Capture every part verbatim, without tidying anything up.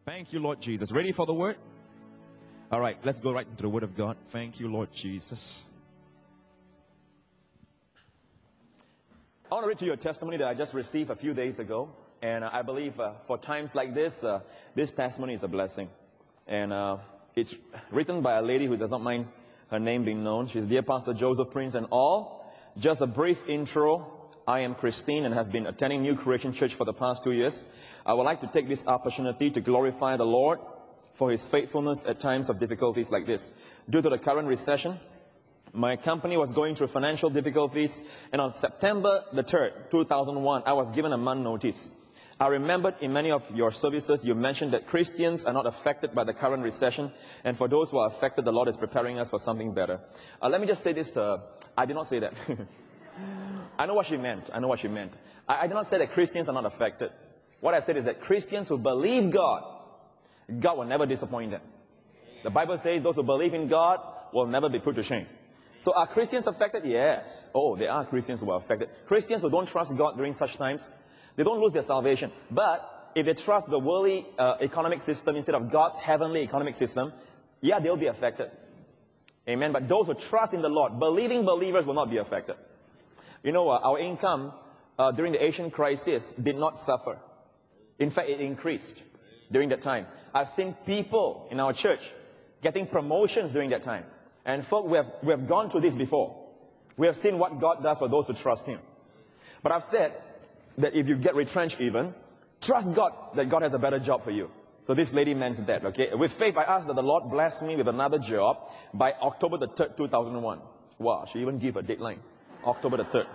Thank you, Lord Jesus. Ready for the word? All right, let's go right into the word of God. Thank you, Lord Jesus. I want to read to you a testimony that I just received a few days ago. And uh, I believe uh, for times like this, uh, this testimony is a blessing. And uh, it's written by a lady who does not mind her name being known. She's dear Pastor Joseph Prince and all. Just a brief intro. I am Christine and have been attending New Creation Church for the past two years. I would like to take this opportunity to glorify the Lord for His faithfulness at times of difficulties like this. Due to the current recession, my company was going through financial difficulties, and on September the third, two thousand one, I was given a month notice. I remembered in many of your services you mentioned that Christians are not affected by the current recession, and for those who are affected, the Lord is preparing us for something better. Uh, let me just say this to her. I did not say that. I know what she meant. I know what she meant. I, I did not say that Christians are not affected. What I said is that Christians who believe God, God will never disappoint them. The Bible says those who believe in God will never be put to shame. So are Christians affected? Yes. Oh, there are Christians who are affected. Christians who don't trust God during such times, they don't lose their salvation. But if they trust the worldly uh, economic system instead of God's heavenly economic system, yeah, they'll be affected. Amen. But those who trust in the Lord, believing believers will not be affected. You know, uh, our income uh, during the Asian crisis did not suffer. In fact, it increased during that time. I've seen people in our church getting promotions during that time. And folk, we have, we have gone through this before. We have seen what God does for those who trust Him. But I've said that if you get retrenched even, trust God that God has a better job for you. So this lady meant that, okay? With faith, I asked that the Lord bless me with another job by October the third, two thousand one. Wow, she even gave a deadline. October the third.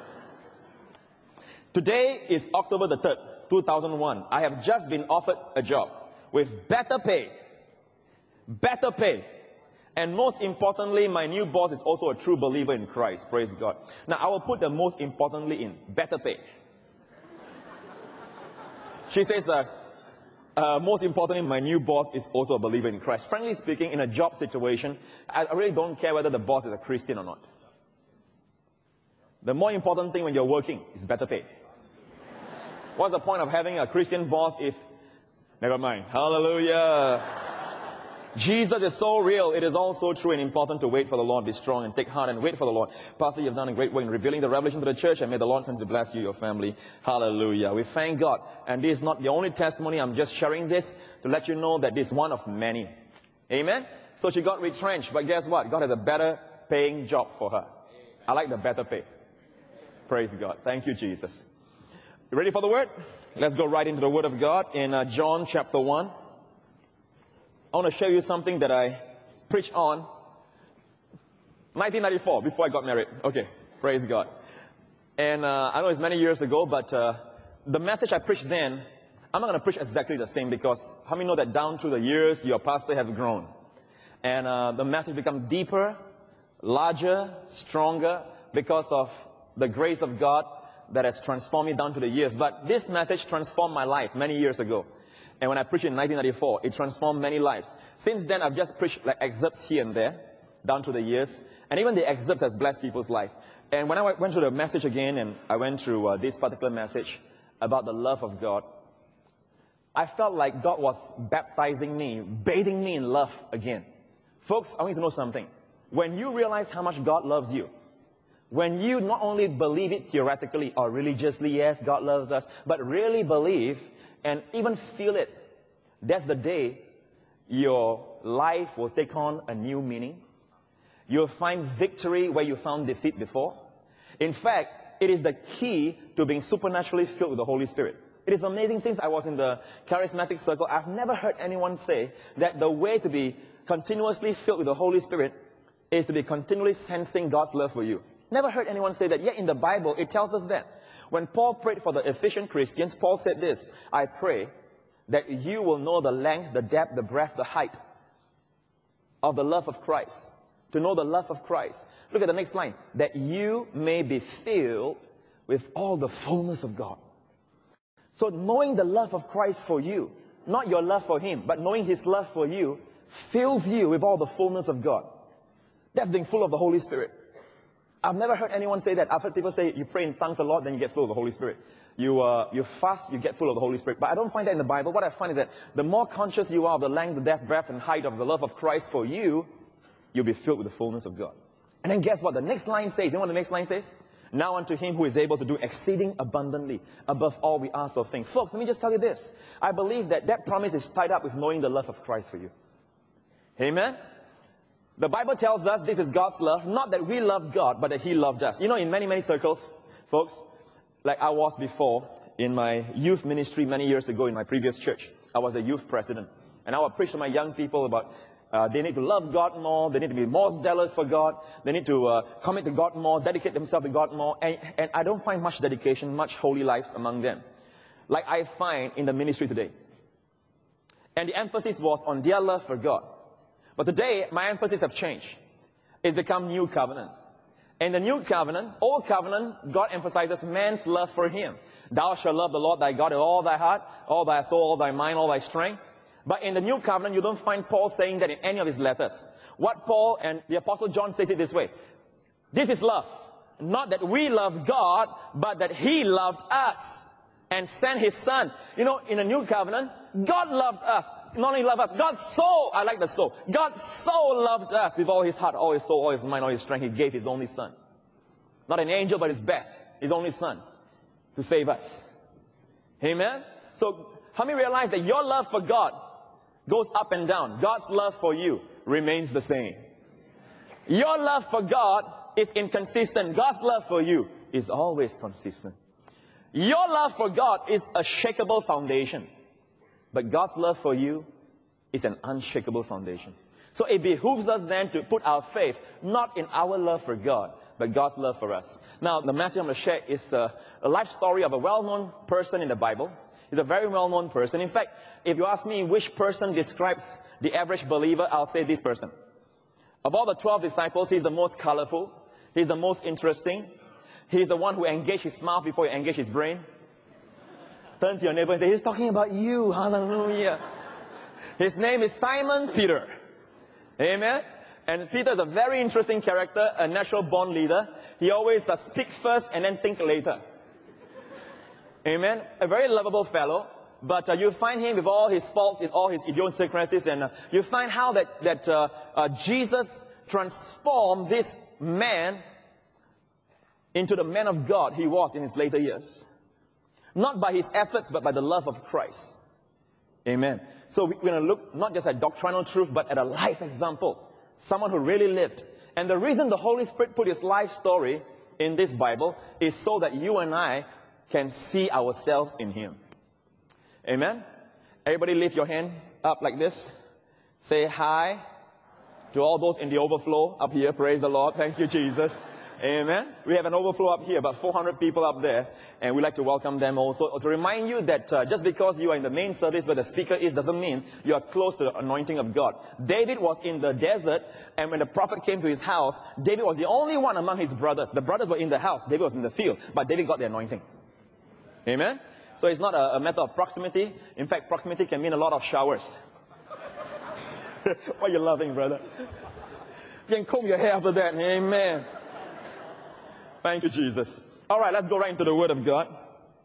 Today is October the third, two thousand one. I have just been offered a job with better pay. Better pay. And most importantly, my new boss is also a true believer in Christ. Praise God. Now, I will put the most importantly in better pay. She says, uh, uh, most importantly, my new boss is also a believer in Christ. Frankly speaking, in a job situation, I really don't care whether the boss is a Christian or not. The more important thing when you're working is better pay. What's the point of having a Christian boss if... Never mind. Hallelujah. Jesus is so real. It is also true and important to wait for the Lord. Be strong and take heart and wait for the Lord. Pastor, you've done a great work in revealing the revelation to the church, and may the Lord continue to bless you, your family. Hallelujah. We thank God. And this is not the only testimony. I'm just sharing this to let you know that this is one of many. Amen? So she got retrenched, but guess what? God has a better paying job for her. I like the better pay. Praise God. Thank you, Jesus. You ready for the word? Let's go right into the word of God in uh, John chapter one. I want to show you something that I preached on nineteen ninety-four, before I got married. Okay, praise God. And uh, I know it's many years ago, but uh, the message I preached then, I'm not going to preach exactly the same, because how many know that down through the years, your pastor have grown. And uh, the message become deeper, larger, stronger, because of the grace of God that has transformed me down to the years. But this message transformed my life many years ago. And when I preached in nineteen ninety-four, it transformed many lives. Since then, I've just preached like excerpts here and there, down to the years. And even the excerpts has blessed people's life. And when I went through the message again, and I went through uh, this particular message about the love of God, I felt like God was baptizing me, bathing me in love again. Folks, I want you to know something. When you realize how much God loves you, when you not only believe it theoretically or religiously, yes, God loves us, but really believe and even feel it, that's the day your life will take on a new meaning. You'll find victory where you found defeat before. In fact, it is the key to being supernaturally filled with the Holy Spirit. It is amazing. Since I was in the charismatic circle, I've never heard anyone say that the way to be continuously filled with the Holy Spirit is to be continually sensing God's love for you. Never heard anyone say that. Yet in the Bible, it tells us that. When Paul prayed for the Ephesian Christians, Paul said this, I pray that you will know the length, the depth, the breadth, the height of the love of Christ. To know the love of Christ. Look at the next line. That you may be filled with all the fullness of God. So knowing the love of Christ for you, not your love for Him, but knowing His love for you, fills you with all the fullness of God. That's being full of the Holy Spirit. I've never heard anyone say that. I've heard people say you pray in tongues a lot, then you get full of the Holy Spirit. You, uh, you fast, you get full of the Holy Spirit. But I don't find that in the Bible. What I find is that the more conscious you are of the length, the depth, breadth, and height of the love of Christ for you, you'll be filled with the fullness of God. And then guess what? The next line says, you know what the next line says? Now unto him who is able to do exceeding abundantly above all we ask or think. Folks, let me just tell you this. I believe that that promise is tied up with knowing the love of Christ for you. Amen? The Bible tells us this is God's love, not that we love God, but that he loved us. You know, in many, many circles, folks, like I was before in my youth ministry many years ago in my previous church, I was a youth president. And I would preach to my young people about uh, they need to love God more, they need to be more zealous for God, they need to uh, commit to God more, dedicate themselves to God more. And, and I don't find much dedication, much holy lives among them, like I find in the ministry today. And the emphasis was on their love for God. But today, my emphasis have changed. It's become new covenant. In the new covenant, old covenant, God emphasizes man's love for him. Thou shalt love the Lord thy God with all thy heart, all thy soul, all thy mind, all thy strength. But in the new covenant, you don't find Paul saying that in any of his letters. What Paul and the Apostle John says it this way. This is love. Not that we love God, but that he loved us and sent his son. You know, in the new covenant, God loved us. Not only loved us, God so, I like the so, God so loved us with all his heart, all his soul, all his mind, all his strength. He gave his only son. Not an angel, but his best, his only son, to save us. Amen? So, how many realize that your love for God goes up and down? God's love for you remains the same. Your love for God is inconsistent. God's love for you is always consistent. Your love for God is a shakable foundation. But God's love for you is an unshakable foundation. So it behooves us then to put our faith not in our love for God, but God's love for us. Now, the message I'm going to share is a, a life story of a well-known person in the Bible. He's a very well-known person. In fact, if you ask me which person describes the average believer, I'll say this person. Of all the twelve disciples, he's the most colorful. He's the most interesting. He's the one who engaged his mouth before he engaged his brain. Turn to your neighbor and say, he's talking about you. Hallelujah. His name is Simon Peter. Amen. And Peter is a very interesting character, a natural-born leader. He always uh, speak first and then think later. Amen. A very lovable fellow. But uh, you find him with all his faults, in all his idiosyncrasies, and uh, you find how that, that uh, uh, Jesus transformed this man into the man of God he was in his later years. Not by his efforts, but by the love of Christ. Amen. So we're going to look not just at doctrinal truth, but at a life example. Someone who really lived. And the reason the Holy Spirit put his life story in this Bible is so that you and I can see ourselves in him. Amen. Everybody lift your hand up like this. Say hi to all those in the overflow up here. Praise the Lord. Thank you, Jesus. Amen. We have an overflow up here, about four hundred people up there, and we'd like to welcome them also. To remind you that uh, just because you are in the main service where the speaker is, doesn't mean you are close to the anointing of God. David was in the desert, and when the prophet came to his house, David was the only one among his brothers. The brothers were in the house, David was in the field, but David got the anointing. Amen. So it's not a, a matter of proximity. In fact, proximity can mean a lot of showers. Why are you laughing, brother? You can comb your hair after that. Amen. Thank you, Jesus. All right, let's go right into the Word of God.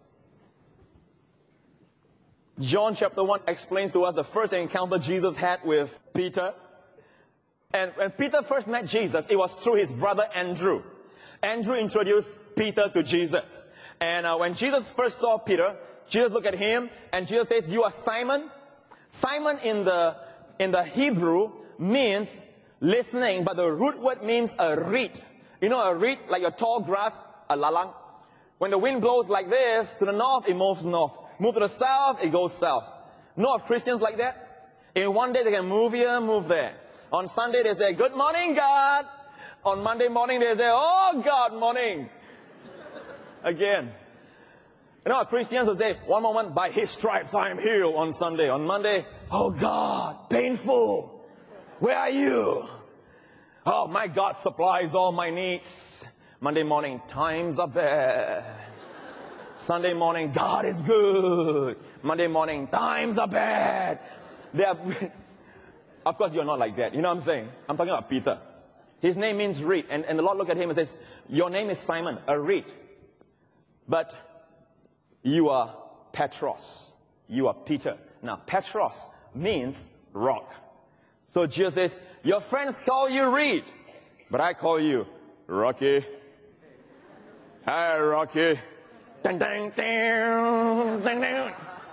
John chapter one explains to us the first encounter Jesus had with Peter. And when Peter first met Jesus, it was through his brother Andrew. Andrew introduced Peter to Jesus. And uh, when Jesus first saw Peter, Jesus looked at him, and Jesus says, "You are Simon." Simon in the, in the Hebrew means listening, but the root word means a reed. You know, a reed, like a tall grass, a lalang. When the wind blows like this, to the north, it moves north. Move to the south, it goes south. Know of Christians like that? In one day, they can move here, move there. On Sunday, they say, "Good morning, God." On Monday morning, they say, "Oh, God, morning." Again. You know, Christians will say, one moment, "By his stripes I am healed," on Sunday. On Monday, "Oh, God, painful. Where are you? Oh, my God supplies all my needs." Monday morning, "Times are bad." Sunday morning, "God is good." Monday morning, "Times are bad." They are, of course, you're not like that. You know what I'm saying? I'm talking about Peter. His name means reed. And, and the Lord looked at him and says, your name is Simon, a reed. But you are Petros. You are Peter. Now, Petros means rock. So Jesus says, your friends call you reed, but I call you Rocky. Hi, Rocky. Dun, dun, dun, dun, dun.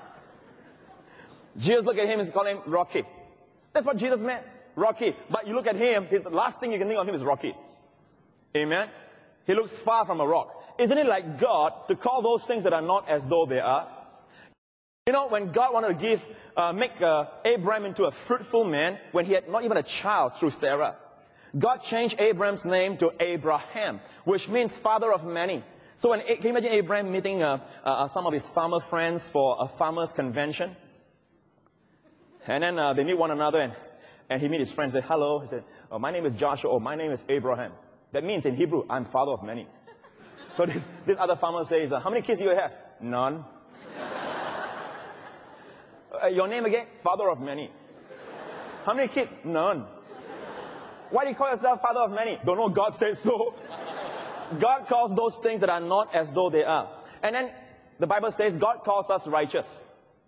Jesus looked at him and called him Rocky. That's what Jesus meant, Rocky. But you look at him, his, the last thing you can think of him is Rocky. Amen? He looks far from a rock. Isn't it like God to call those things that are not as though they are? You know, when God wanted to give, uh, make uh, Abraham into a fruitful man, when he had not even a child through Sarah, God changed Abraham's name to Abraham, which means father of many. So when, can you imagine Abraham meeting uh, uh, some of his farmer friends for a farmer's convention? And then uh, they meet one another, and, and he meet his friends, say, hello. He said, oh, my name is Joshua. Oh, my name is Abraham. That means in Hebrew, I'm father of many. So this, this other farmer says, uh, how many kids do you have? None. Uh, your name again? Father of many. How many kids? None. Why do you call yourself father of many? Don't know, God said so. God calls those things that are not as though they are. And then the Bible says God calls us righteous.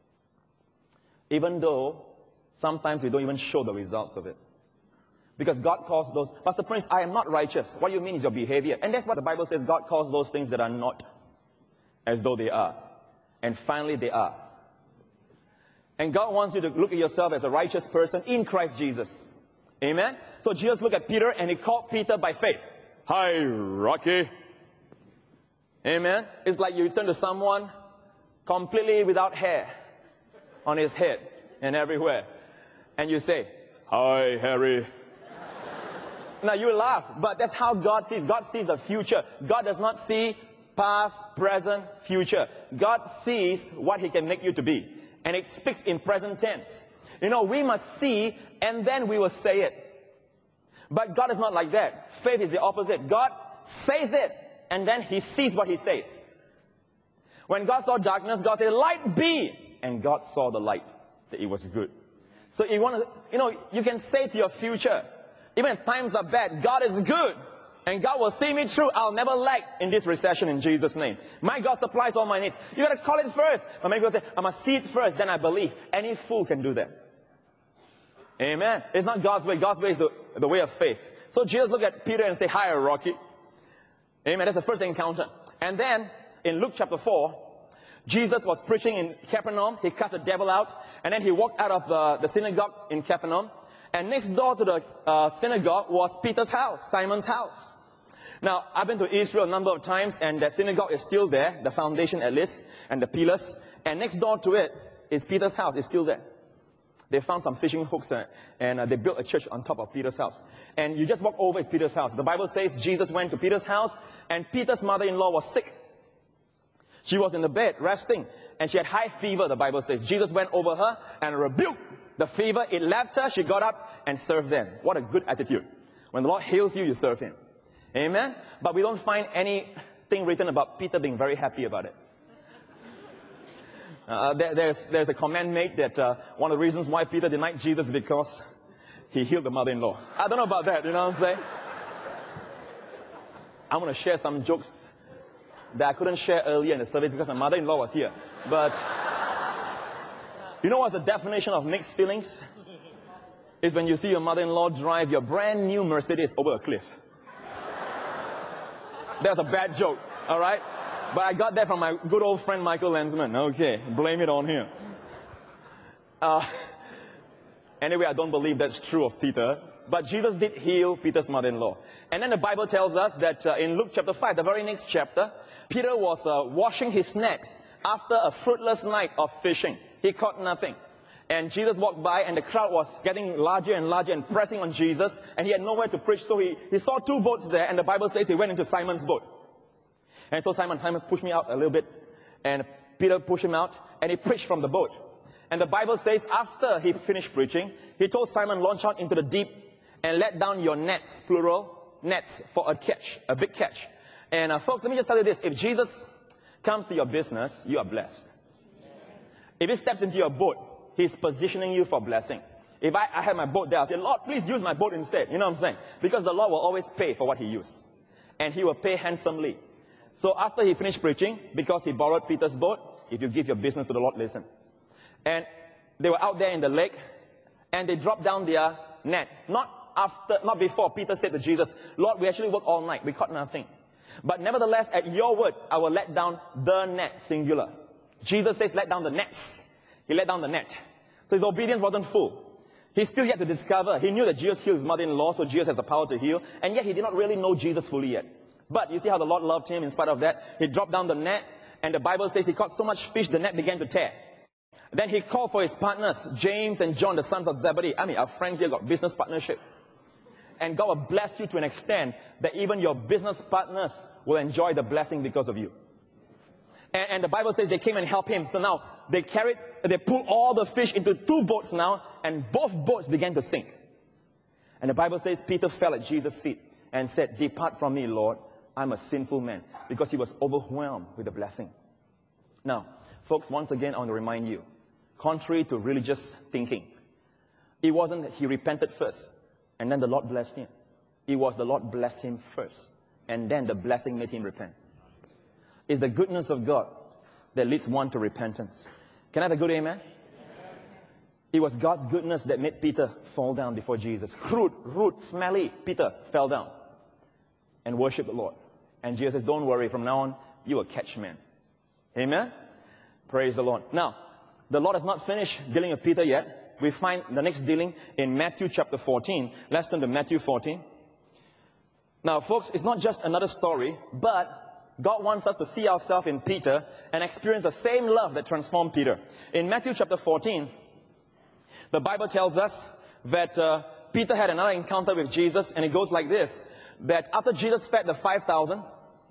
Even though sometimes we don't even show the results of it. Because God calls those, Pastor Prince, I am not righteous. What you mean is your behavior. And that's what the Bible says. God calls those things that are not as though they are. And finally they are. And God wants you to look at yourself as a righteous person in Christ Jesus. Amen? So Jesus looked at Peter and he called Peter by faith. Hi, Rocky. Amen? It's like you turn to someone completely without hair on his head and everywhere. And you say, hi, Harry. Now you laugh, but that's how God sees. God sees the future. God does not see past, present, future. God sees what he can make you to be. And it speaks in present tense. You know, we must see and then we will say it. But God is not like that. Faith is the opposite. God says it and then he sees what he says. When God saw darkness, God said, light be. And God saw the light, that it was good. So you want to, you know, you can say to your future, even if times are bad, God is good. And God will see me through. I'll never lack in this recession in Jesus' name. My God supplies all my needs. You got to call it first. But many people say, I must see it first, then I believe. Any fool can do that. Amen. It's not God's way. God's way is the, the way of faith. So Jesus looked at Peter and said, hi, Rocky. Amen. That's the first encounter. And then in Luke chapter four, Jesus was preaching in Capernaum. He cast the devil out. And then he walked out of the, the synagogue in Capernaum. And next door to the uh, synagogue was Peter's house, Simon's house. Now, I've been to Israel a number of times, and the synagogue is still there, the foundation at least, and the pillars. And next door to it is Peter's house. It's still there. They found some fishing hooks, uh, and uh, they built a church on top of Peter's house. And you just walk over, it's Peter's house. The Bible says Jesus went to Peter's house, and Peter's mother-in-law was sick. She was in the bed, resting, and she had high fever, the Bible says. Jesus went over her and rebuked the fever. It left her. She got up and served them. What a good attitude. When the Lord heals you, you serve him. Amen? But we don't find anything written about Peter being very happy about it. Uh, there, there's, there's a comment made that uh, one of the reasons why Peter denied Jesus is because he healed the mother-in-law. I don't know about that, you know what I'm saying? I'm going to share some jokes that I couldn't share earlier in the service because my mother-in-law was here. But you know what's the definition of mixed feelings? It's when you see your mother-in-law drive your brand new Mercedes over a cliff. That's a bad joke, all right? But I got that from my good old friend Michael Lensman. Okay, blame it on him. Uh, anyway, I don't believe that's true of Peter. But Jesus did heal Peter's mother-in-law. And then the Bible tells us that uh, in Luke chapter five, the very next chapter, Peter was uh, washing his net after a fruitless night of fishing. He caught nothing. And Jesus walked by, and the crowd was getting larger and larger and pressing on Jesus. And he had nowhere to preach, so he, he saw two boats there. And the Bible says he went into Simon's boat. And he told Simon, Simon, push me out a little bit. And Peter pushed him out, and he preached from the boat. And the Bible says after he finished preaching, he told Simon, launch out into the deep and let down your nets, plural, nets for a catch, a big catch. And uh, folks, let me just tell you this. If Jesus comes to your business, you are blessed. If he steps into your boat, he's positioning you for blessing. If I, I had my boat there, I'll say, Lord, please use my boat instead. You know what I'm saying? Because the Lord will always pay for what he used. And he will pay handsomely. So after he finished preaching, because he borrowed Peter's boat, if you give your business to the Lord, listen. And they were out there in the lake, and they dropped down their net. Not after, not before Peter said to Jesus, Lord, we actually worked all night. We caught nothing. But nevertheless, at your word, I will let down the net, singular. Jesus says, let down the nets. He let down the net. So his obedience wasn't full. He still yet to discover. He knew that Jesus healed his mother-in-law, so Jesus has the power to heal. And yet he did not really know Jesus fully yet. But you see how the Lord loved him in spite of that? He dropped down the net, and the Bible says he caught so much fish, the net began to tear. Then he called for his partners, James and John, the sons of Zebedee. I mean, our friend here got business partnership. And God will bless you to an extent that even your business partners will enjoy the blessing because of you. And, and the Bible says they came and helped him. So now they carried, they pulled all the fish into two boats now, and both boats began to sink. And the Bible says Peter fell at Jesus' feet and said, depart from me, Lord, I'm a sinful man, because he was overwhelmed with the blessing. Now, folks, once again, I want to remind you, contrary to religious thinking, it wasn't that he repented first, and then the Lord blessed him. It was the Lord blessed him first, and then the blessing made him repent. It's the goodness of God that leads one to repentance. Can I have a good amen? It was God's goodness that made Peter fall down before Jesus. Crude, rude, smelly Peter fell down and worshiped the Lord. And Jesus says, don't worry, from now on, you will catch men. Amen? Praise the Lord. Now, the Lord has not finished dealing with Peter yet. We find the next dealing in Matthew chapter fourteen. Let's turn to Matthew fourteen. Now, folks, it's not just another story, but God wants us to see ourselves in Peter and experience the same love that transformed Peter. In Matthew chapter fourteen, the Bible tells us that uh, Peter had another encounter with Jesus, and it goes like this, that after Jesus fed the five thousand,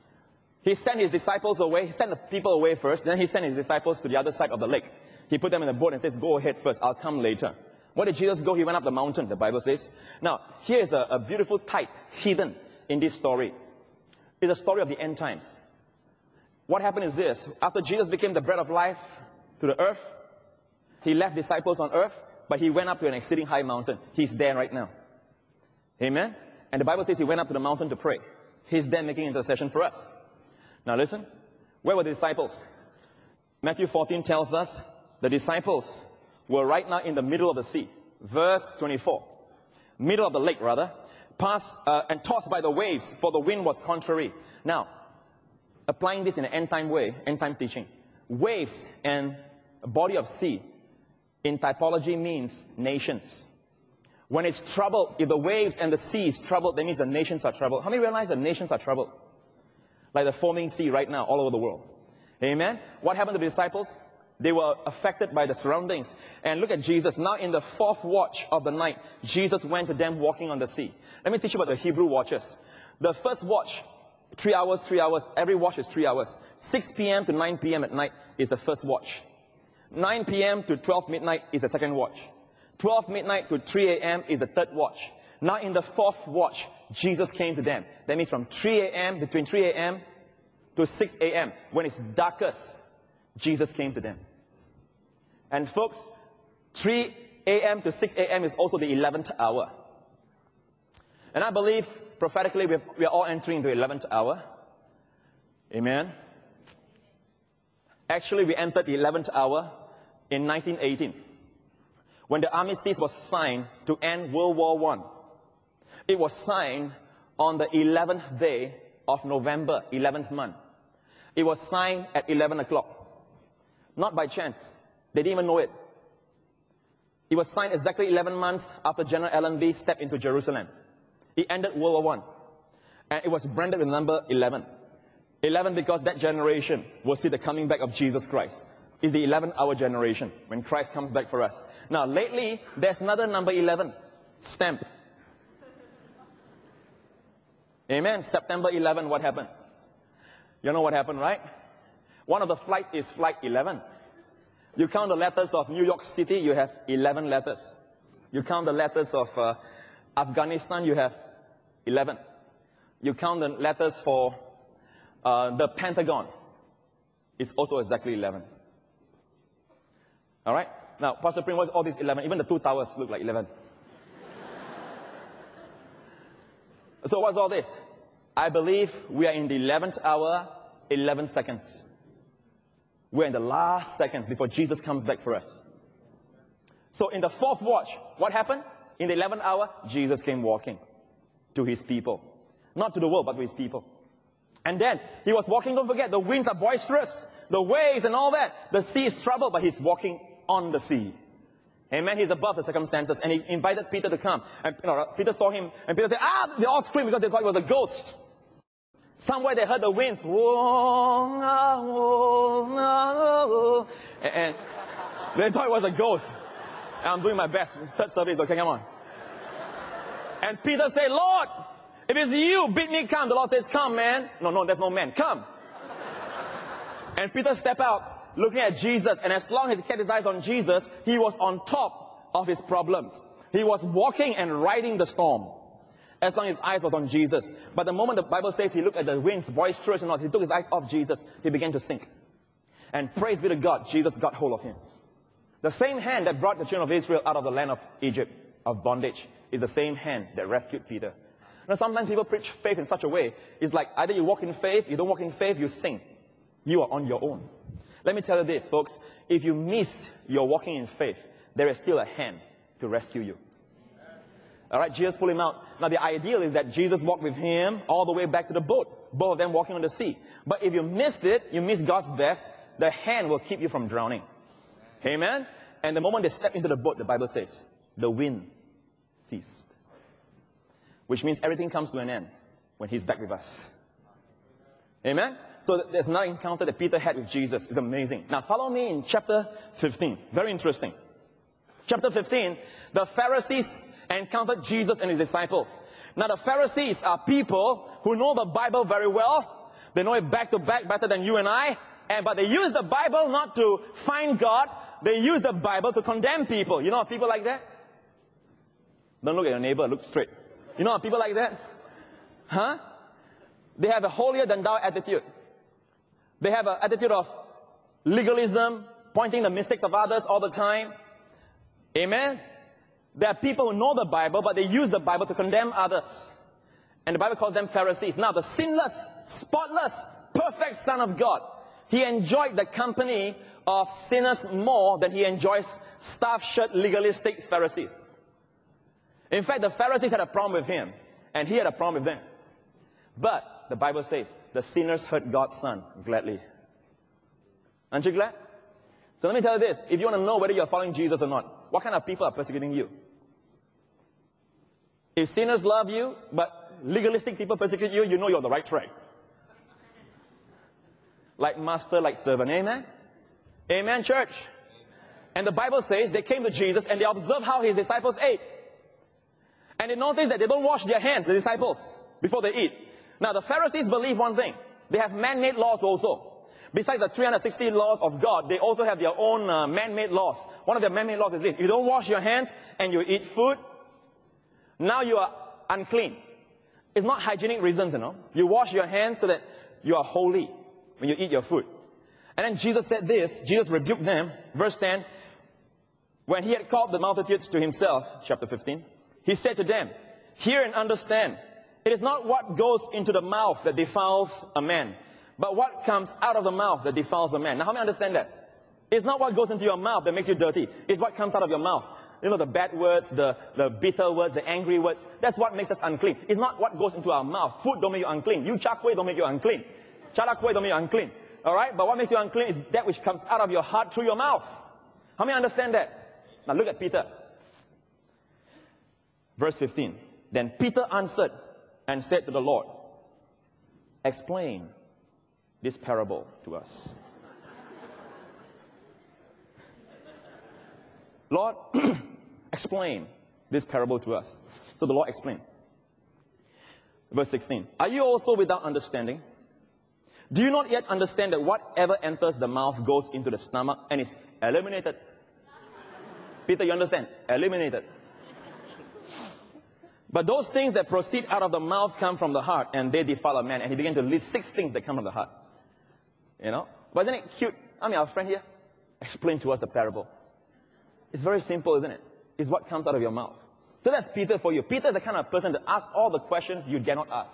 he sent his disciples away. He sent the people away first, then he sent his disciples to the other side of the lake. He put them in the boat and says, go ahead first, I'll come later. Where did Jesus go? He went up the mountain, the Bible says. Now, here's a, a beautiful type hidden in this story. It's a story of the end times. What happened is this. After Jesus became the bread of life to the earth, he left disciples on earth, but he went up to an exceeding high mountain. He's there right now. Amen? And the Bible says he went up to the mountain to pray. He's there making intercession for us. Now listen, where were the disciples? Matthew fourteen tells us the disciples were right now in the middle of the sea. Verse twenty-four. Middle of the lake, rather. Passed uh, and tossed by the waves, for the wind was contrary. Now, applying this in an end-time way, end-time teaching. Waves and a body of sea in typology means nations. When it's troubled, if the waves and the sea is troubled, that means the nations are troubled. How many realize the nations are troubled? Like the foaming sea right now, all over the world. Amen? What happened to the disciples? They were affected by the surroundings. And look at Jesus. Now in the fourth watch of the night, Jesus went to them walking on the sea. Let me teach you about the Hebrew watches. The first watch, three hours, three hours. Every watch is three hours. six p m to nine p m at night is the first watch. nine p m to twelve midnight is the second watch. twelve midnight to three a m is the third watch. Now in the fourth watch, Jesus came to them. That means from three a m, between three a m to six a m, when it's darkest, Jesus came to them. And folks, three a m to six a m is also the eleventh hour. And I believe, prophetically, we we are all entering the eleventh hour. Amen. Actually, we entered the eleventh hour in nineteen eighteen, when the armistice was signed to end World War One. It was signed on the eleventh day of November, eleventh month. It was signed at eleven o'clock. Not by chance. They didn't even know it. It was signed exactly eleven months after General Allenby stepped into Jerusalem. It ended World War One. And it was branded with the number eleven. eleven because that generation will see the coming back of Jesus Christ. It's the eleventh hour generation when Christ comes back for us. Now, lately, there's another number eleven. Stamp. Amen. September eleventh, what happened? You know what happened, right? One of the flights is flight eleven. You count the letters of New York City, you have eleven letters. You count the letters of uh, Afghanistan, you have eleven. You count the letters for uh, the Pentagon, it's also exactly eleven. All right? Now, Pastor Prim, what's all these eleven? Even the two towers look like eleven. So what's all this? I believe we are in the eleventh hour, eleven seconds. We're in the last second before Jesus comes back for us. So in the fourth watch, what happened? In the eleventh hour, Jesus came walking to his people. Not to the world, but to his people. And then, he was walking, don't forget, the winds are boisterous, the waves and all that. The sea is troubled, but he's walking on the sea. Amen. He's above the circumstances. And he invited Peter to come. And you know, Peter saw him, and Peter said, ah, they all screamed because they thought it was a ghost. Somewhere they heard the winds. Whoa, whoa, whoa, and, and they thought it was a ghost. And I'm doing my best. Third service, okay, come on. And Peter said, Lord, if it's you, bid me come. The Lord says, come, man. No, no, there's no man. Come. And Peter stepped out, looking at Jesus. And as long as he kept his eyes on Jesus, he was on top of his problems. He was walking and riding the storm. As long as his eyes was on Jesus. But the moment the Bible says he looked at the winds, boisterous and all, he took his eyes off Jesus, he began to sink. And praise be to God, Jesus got hold of him. The same hand that brought the children of Israel out of the land of Egypt, of bondage, is the same hand that rescued Peter. Now, sometimes people preach faith in such a way. It's like either you walk in faith, you don't walk in faith, you sink. You are on your own. Let me tell you this, folks. If you miss your walking in faith, there is still a hand to rescue you. All right, Jesus pulled him out. Now, the ideal is that Jesus walked with him all the way back to the boat, both of them walking on the sea. But if you missed it, you missed God's best, the hand will keep you from drowning. Amen? And the moment they step into the boat, the Bible says, the wind ceased. Which means everything comes to an end when he's back with us. Amen? So there's another encounter that Peter had with Jesus. It's amazing. Now follow me in chapter fifteen. Very interesting. Chapter fifteen, the Pharisees encountered Jesus and his disciples. Now the Pharisees are people who know the Bible very well. They know it back to back better than you and I. And but they use the Bible not to find God. They use the Bible to condemn people. You know people like that? Don't look at your neighbor, look straight. You know people like that? Huh? They have a holier than thou attitude. They have an attitude of legalism, pointing the mistakes of others all the time. Amen? There are people who know the Bible, but they use the Bible to condemn others. And the Bible calls them Pharisees. Now, the sinless, spotless, perfect Son of God, he enjoyed the company of sinners more than he enjoys staff-shirt, legalistic Pharisees. In fact, the Pharisees had a problem with him, and he had a problem with them. But the Bible says, the sinners heard God's Son gladly. Aren't you glad? So let me tell you this. If you want to know whether you're following Jesus or not, what kind of people are persecuting you? If sinners love you, but legalistic people persecute you, you know you're on the right track. Like master, like servant. Amen? Amen, church? And the Bible says they came to Jesus and they observed how his disciples ate. And they noticed that they don't wash their hands, the disciples, before they eat. Now, the Pharisees believe one thing. They have man-made laws also. Besides the three hundred sixty laws of God, they also have their own uh, man-made laws. One of their man-made laws is this. If you don't wash your hands and you eat food, now you are unclean. It's not hygienic reasons, you know. You wash your hands so that you are holy when you eat your food. And then Jesus said this. Jesus rebuked them. Verse ten. When he had called the multitudes to himself, chapter fifteen, he said to them, hear and understand. It is not what goes into the mouth that defiles a man, but what comes out of the mouth that defiles a man. Now, how many understand that? It's not what goes into your mouth that makes you dirty. It's what comes out of your mouth. You know, the bad words, the, the bitter words, the angry words. That's what makes us unclean. It's not what goes into our mouth. Food don't make you unclean. You char kway don't make you unclean. Chalak kway don't make you unclean. All right? But what makes you unclean is that which comes out of your heart through your mouth. How many understand that? Now, look at Peter. Verse fifteen. Then Peter answered and said to the Lord, explain this parable to us. Lord, explain this parable to us. So the Lord explained. Verse sixteen. Are you also without understanding? Do you not yet understand that whatever enters the mouth goes into the stomach and is eliminated? Peter, you understand? Eliminated. But those things that proceed out of the mouth come from the heart, and they defile a man. And he began to list six things that come from the heart. You know? Wasn't it cute? I mean, our friend here explained to us the parable. It's very simple, isn't it? It's what comes out of your mouth. So that's Peter for you. Peter is the kind of person that asks all the questions you dare not ask.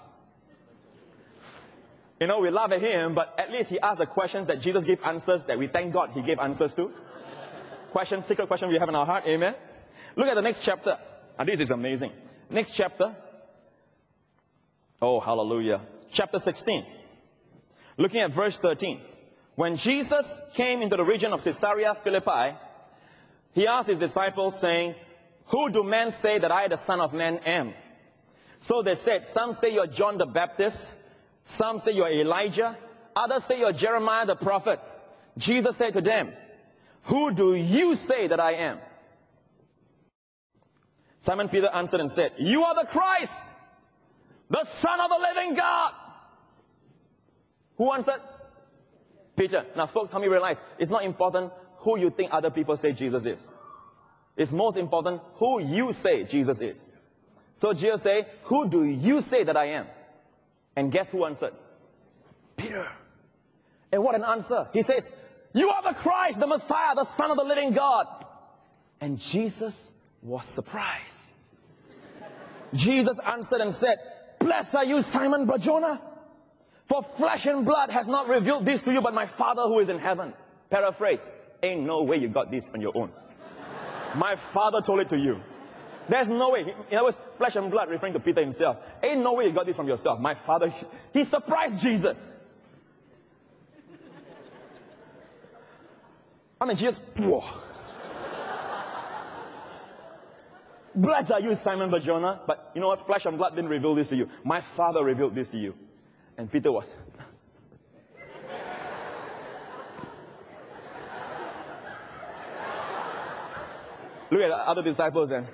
You know, we laugh at him, but at least he asked the questions that Jesus gave answers that we thank God he gave answers to. Questions, secret question we have in our heart. Amen. Look at the next chapter. And this is amazing. Next chapter. Oh, hallelujah. Chapter sixteen. Looking at verse thirteen. When Jesus came into the region of Caesarea Philippi, he asked his disciples, saying, who do men say that I, the Son of Man, am? So they said, some say you're John the Baptist, some say you're Elijah, others say you're Jeremiah the prophet. Jesus said to them, who do you say that I am? Simon Peter answered and said, you are the Christ, the Son of the living God. Who answered? Peter. Now folks, how many realize it's not important who you think other people say Jesus is. It's most important who you say Jesus is. So Jesus said, who do you say that I am? And guess who answered? Peter. And what an answer. He says, you are the Christ, the Messiah, the Son of the living God. And Jesus was surprised. Jesus answered and said, blessed are you, Simon Bar-Jonah, for flesh and blood has not revealed this to you, but my Father who is in heaven. Paraphrase, ain't no way you got this on your own. My Father told it to you. There's no way. In other words, flesh and blood referring to Peter himself. Ain't no way you got this from yourself. My Father, he surprised Jesus. I mean, Jesus, whoa. Blessed are you, Simon Bar-Jonah. But you know what? Flesh and blood didn't reveal this to you. My Father revealed this to you. And Peter was. Look at other disciples then.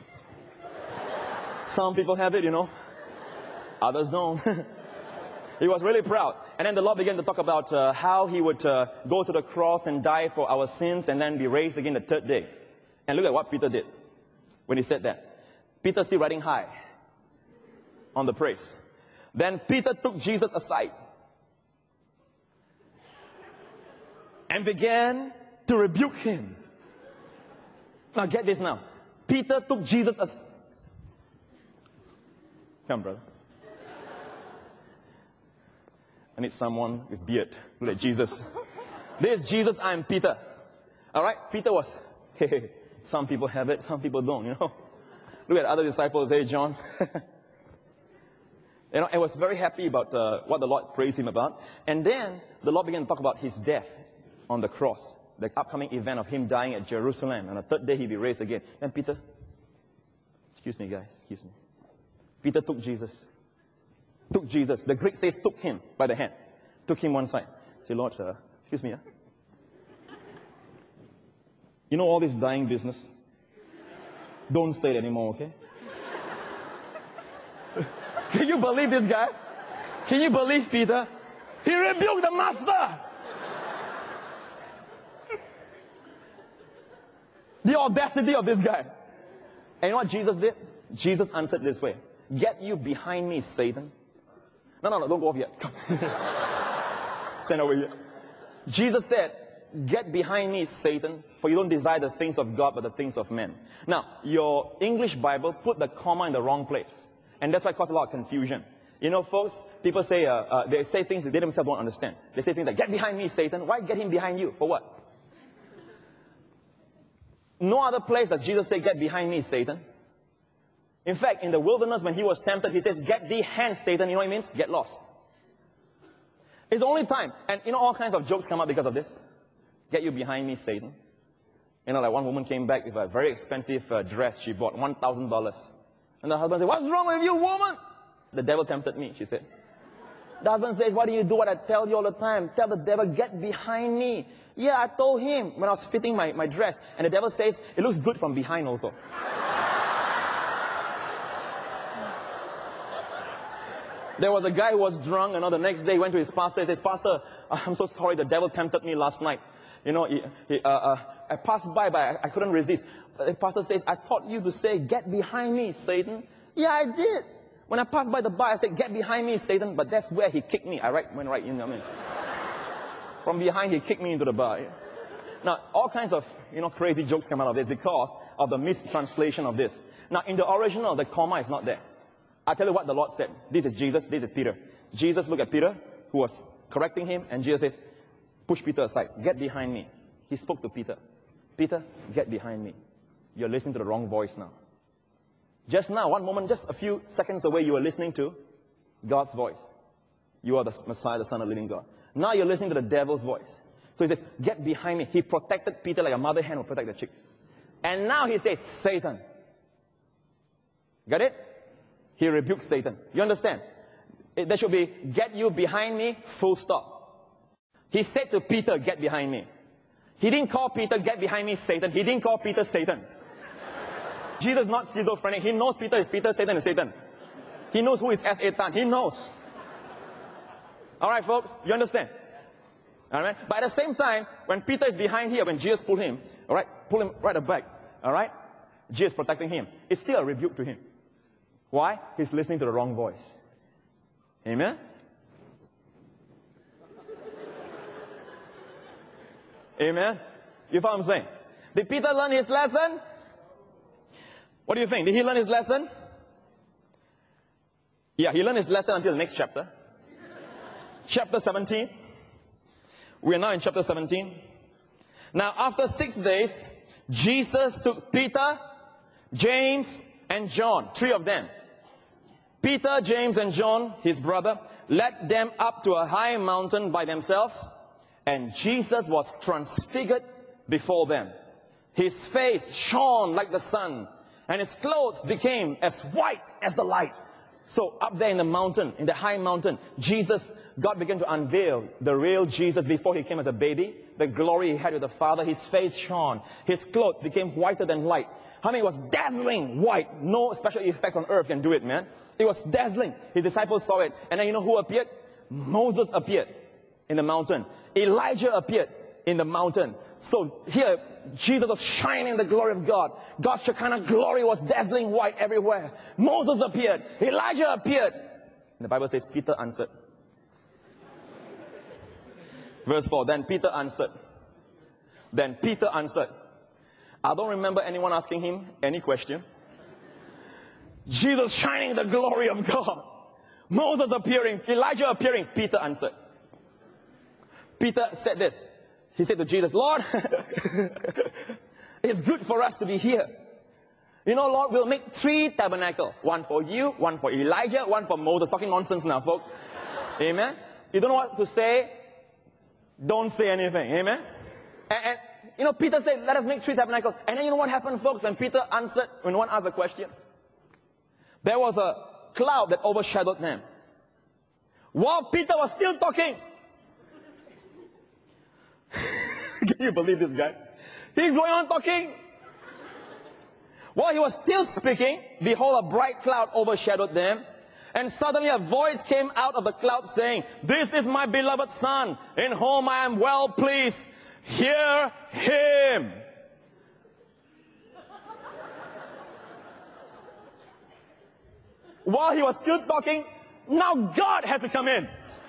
Some people have it, you know. Others don't. He was really proud. And then the Lord began to talk about uh, how he would uh, go to the cross and die for our sins and then be raised again the third day. And look at what Peter did when he said that. Peter still riding high on the praise. Then Peter took Jesus aside and began to rebuke him. Now get this now. Peter took Jesus aside. Come, brother. I need someone with beard. Look at Jesus. This is Jesus, I am Peter. Alright, Peter was, hey, hey, some people have it, some people don't, you know. Look at other disciples, hey, John. You know, I was very happy about uh, what the Lord praised him about. And then the Lord began to talk about his death on the cross, the upcoming event of him dying at Jerusalem. And the third day he'll be raised again. And Peter, excuse me guys, excuse me. Peter took Jesus. Took Jesus. The Greek says took him by the hand. Took him one side. Say, Lord, uh, excuse me. Huh? You know all this dying business? Don't say it anymore, okay? Can you believe this guy? Can you believe Peter? He rebuked the master. The audacity of this guy. And you know what Jesus did? Jesus answered this way. Get you behind me, Satan. No, no, no, don't go off yet. Come. Stand over here. Jesus said, get behind me, Satan, for you don't desire the things of God, but the things of men. Now, your English Bible put the comma in the wrong place. And that's why it caused a lot of confusion. You know, folks, people say, uh, uh, they say things that they themselves don't understand. They say things like, get behind me, Satan. Why get him behind you? For what? No other place does Jesus say, get behind me, Satan. In fact, in the wilderness, when he was tempted, he says, get thee hence, Satan. You know what it means? Get lost. It's the only time. And you know, all kinds of jokes come up because of this. Get you behind me, Satan. You know, like one woman came back with a very expensive uh, dress she bought, one thousand dollars. And the husband said, what's wrong with you, woman? The devil tempted me, she said. The husband says, why do you do what I tell you all the time? Tell the devil, get behind me. Yeah, I told him when I was fitting my, my dress. And the devil says, it looks good from behind also. There was a guy who was drunk, and you know, the next day he went to his pastor and says, Pastor, I'm so sorry, the devil tempted me last night. You know, he, he, uh, uh, I passed by, but I, I couldn't resist. The pastor says, I taught you to say, get behind me, Satan. Yeah, I did. When I passed by the bar, I said, get behind me, Satan. But that's where he kicked me. I right, went right in. I mean, from behind, he kicked me into the bar. Yeah. Now, all kinds of, you know, crazy jokes come out of this because of the mistranslation of this. Now, in the original, the comma is not there. I'll tell you what the Lord said. This is Jesus, this is Peter. Jesus looked at Peter, who was correcting him, and Jesus says, push Peter aside. Get behind me. He spoke to Peter. Peter, get behind me. You're listening to the wrong voice now. Just now, one moment, just a few seconds away, you were listening to God's voice. You are the Messiah, the Son of the living God. Now you're listening to the devil's voice. So he says, get behind me. He protected Peter like a mother hen will protect the chicks. And now he says, Satan. Got it? He rebukes Satan. You understand? It, there should be, get you behind me, full stop. He said to Peter, get behind me. He didn't call Peter, get behind me, Satan. He didn't call Peter Satan. Jesus is not schizophrenic. He knows Peter is Peter, Satan is Satan. He knows who is S A Tan. He knows. All right, folks, you understand? All right? But at the same time, when Peter is behind here, when Jesus pulled him, all right, pull him right back, all right? Jesus protecting him. It's still a rebuke to him. Why? He's listening to the wrong voice. Amen? Amen? You follow what I'm saying? Did Peter learn his lesson? What do you think? Did he learn his lesson? Yeah, he learned his lesson until the next chapter. Chapter seventeen. We are now in chapter seventeen. Now, after six days, Jesus took Peter, James, and John, three of them. Peter, James, and John, his brother, led them up to a high mountain by themselves, and Jesus was transfigured before them. His face shone like the sun, and his clothes became as white as the light. So up there in the mountain, in the high mountain, Jesus, God began to unveil the real Jesus before he came as a baby. The glory he had with the Father, his face shone. His clothes became whiter than light. I mean, it was dazzling white. No special effects on earth can do it, man. It was dazzling. His disciples saw it. And then you know who appeared? Moses appeared in the mountain. Elijah appeared in the mountain. So here, Jesus was shining the glory of God. God's Shekinah glory was dazzling white everywhere. Moses appeared. Elijah appeared. And the Bible says Peter answered. Verse four, then Peter answered. Then Peter answered. I don't remember anyone asking him any question. Jesus shining the glory of God. Moses appearing. Elijah appearing. Peter answered. Peter said this. He said to Jesus, Lord, it's good for us to be here. You know, Lord, we'll make three tabernacles. One for you, one for Elijah, one for Moses. Talking nonsense now, folks. Amen. You don't know what to say? Don't say anything. Amen. And, and you know, Peter said, let us make three tabernacles. And then you know what happened, folks, when Peter answered, when one asked a question? There was a cloud that overshadowed them. While Peter was still talking. Can you believe this guy? He's going on talking. While he was still speaking, behold, a bright cloud overshadowed them. And suddenly a voice came out of the cloud saying, this is my beloved Son, in whom I am well pleased. Hear him. While he was still talking, now God has to come in.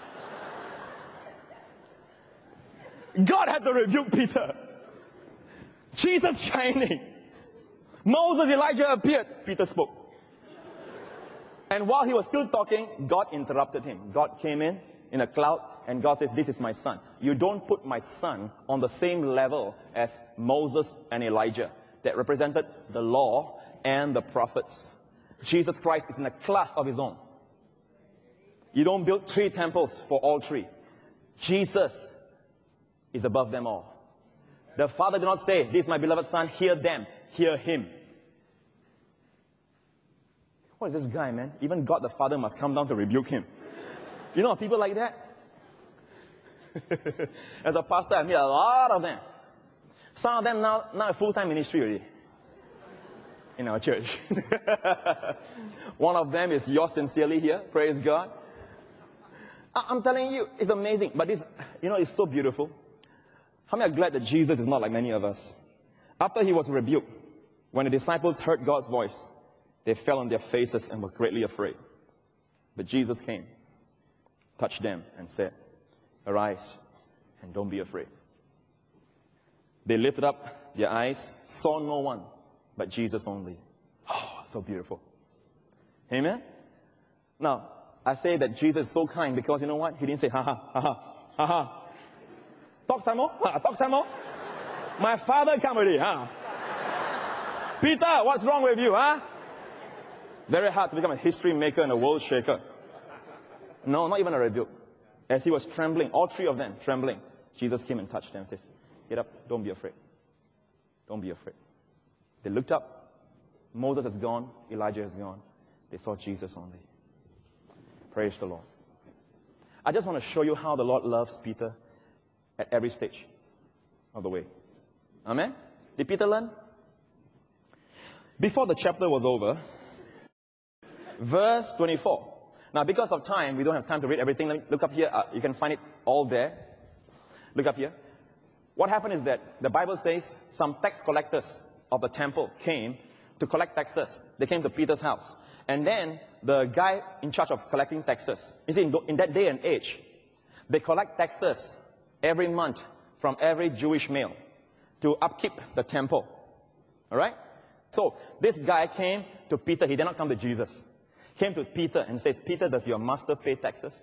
God had to rebuke Peter. Jesus shining. Moses, Elijah appeared. Peter spoke. And while he was still talking, God interrupted him. God came in, in a cloud, and God says, this is my Son. You don't put my Son on the same level as Moses and Elijah that represented the law and the prophets. Jesus Christ is in a class of his own. You don't build three temples for all three. Jesus is above them all. The Father did not say, this is my beloved Son, hear them, hear him. What is this guy, man? Even God the Father must come down to rebuke him. You know people like that? As a pastor, I meet a lot of them. Some of them now, now a full-time ministry already in our church. One of them is yours sincerely here. Praise God. I'm telling you, it's amazing. But this, you know, it's so beautiful. How many are glad that Jesus is not like many of us? After he was rebuked, when the disciples heard God's voice, they fell on their faces and were greatly afraid. But Jesus came, touched them, and said, arise, and don't be afraid. They lifted up their eyes, saw no one but Jesus only. Oh, so beautiful. Amen? Now, I say that Jesus is so kind because you know what? He didn't say, ha ha, ha ha, ha ha. Talk some more? Ha, talk some more? My father come already, huh? Peter, what's wrong with you, huh? Very hard to become a history maker and a world shaker. No, not even a rebuke. As he was trembling, all three of them trembling, Jesus came and touched them and says, get up, don't be afraid. Don't be afraid. They looked up. Moses is gone. Elijah is gone. They saw Jesus only. Praise the Lord. I just want to show you how the Lord loves Peter at every stage of the way. Amen? Did Peter learn? Before the chapter was over, verse twenty-four. Now, because of time, we don't have time to read everything. Let me look up here. Uh, you can find it all there. Look up here. What happened is that the Bible says some tax collectors of the temple came to collect taxes. They came to Peter's house. And then the guy in charge of collecting taxes, you see, in, in that day and age, they collect taxes every month from every Jewish male to upkeep the temple. All right? So this guy came to Peter. He did not come to Jesus. Came to Peter and says, Peter, does your master pay taxes?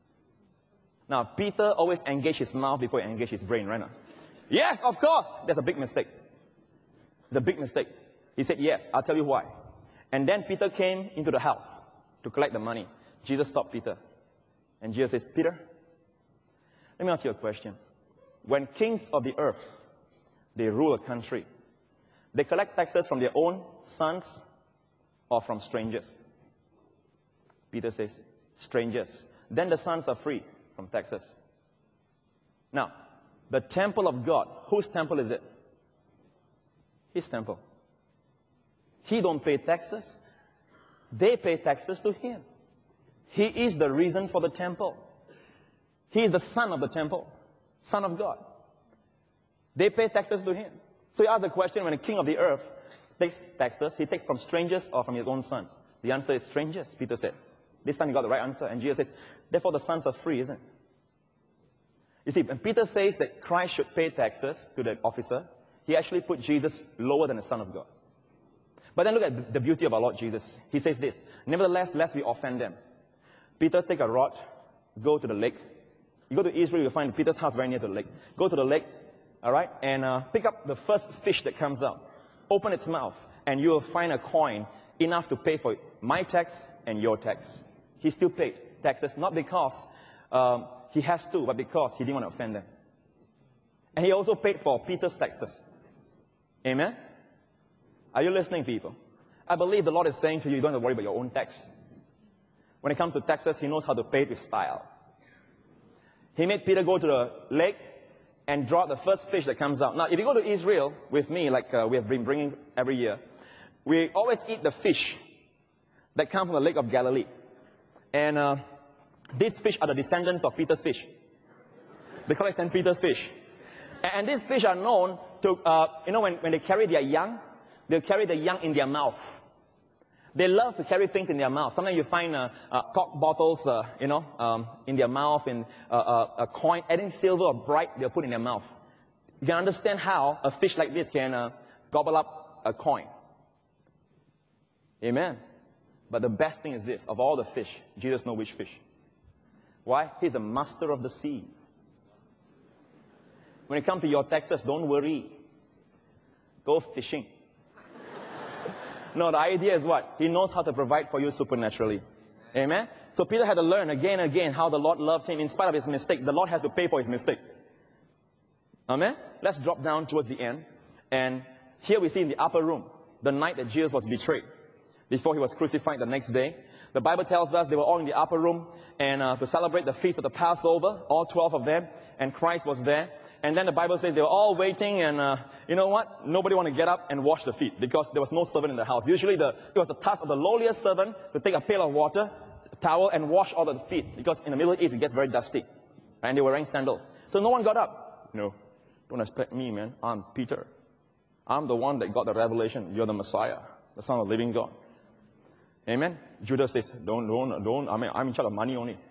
Now, Peter always engaged his mouth before he engaged his brain, right now. Yes, of course. That's a big mistake. It's a big mistake. He said, yes, I'll tell you why. And then Peter came into the house to collect the money. Jesus stopped Peter. And Jesus says, Peter, let me ask you a question. When kings of the earth, they rule a country, they collect taxes from their own sons or from strangers? Peter says, strangers. Then the sons are free from taxes. Now, the temple of God, whose temple is it? His temple. He don't pay taxes. They pay taxes to him. He is the reason for the temple. He is the son of the temple, son of God. They pay taxes to him. So you ask the question, when a king of the earth takes taxes, he takes from strangers or from his own sons? The answer is strangers, Peter said. This time he got the right answer, and Jesus says, therefore the sons are free, isn't it? You see, when Peter says that Christ should pay taxes to the officer, he actually put Jesus lower than the Son of God. But then look at the beauty of our Lord Jesus. He says this, nevertheless, lest we offend them. Peter, take a rod, go to the lake. You go to Israel, you'll find Peter's house very near to the lake. Go to the lake, all right, and uh, pick up the first fish that comes out. Open its mouth, and you will find a coin enough to pay for my tax and your tax. He still paid taxes, not because um, he has to, but because he didn't want to offend them. And he also paid for Peter's taxes. Amen? Are you listening, people? I believe the Lord is saying to you, you don't have to worry about your own tax. When it comes to taxes, he knows how to pay it with style. He made Peter go to the lake and draw the first fish that comes out. Now, if you go to Israel with me, like uh, we have been bringing every year, we always eat the fish that come from the lake of Galilee. And uh, these fish are the descendants of Peter's fish. They call it Saint Peter's fish. And, and these fish are known to, uh, you know, when, when they carry their young, they'll carry the young in their mouth. They love to carry things in their mouth. Sometimes you find uh, uh, cork bottles, uh, you know, um, in their mouth, and uh, uh, a coin, adding silver or bright, they'll put in their mouth. You can understand how a fish like this can uh, gobble up a coin. Amen. But the best thing is this, of all the fish, Jesus knows which fish. Why? He's the master of the sea. When it comes to your taxes, don't worry. Go fishing. No, the idea is what? He knows how to provide for you supernaturally. Amen? So Peter had to learn again and again how the Lord loved him in spite of his mistake. The Lord has to pay for his mistake. Amen? Let's drop down towards the end. And here we see in the upper room, the night that Jesus was betrayed, before he was crucified the next day. The Bible tells us they were all in the upper room and uh, to celebrate the feast of the Passover, all twelve of them, and Christ was there. And then the Bible says they were all waiting, and uh, you know what? Nobody wanted to get up and wash the feet because there was no servant in the house. Usually the, it was the task of the lowliest servant to take a pail of water, a towel, and wash all the feet because in the Middle East it gets very dusty. And they were wearing sandals. So no one got up. No, don't expect me, man. I'm Peter. I'm the one that got the revelation. You're the Messiah, the Son of the living God. Amen? Judas says, don't, don't, don't. I mean, I'm in charge of money only.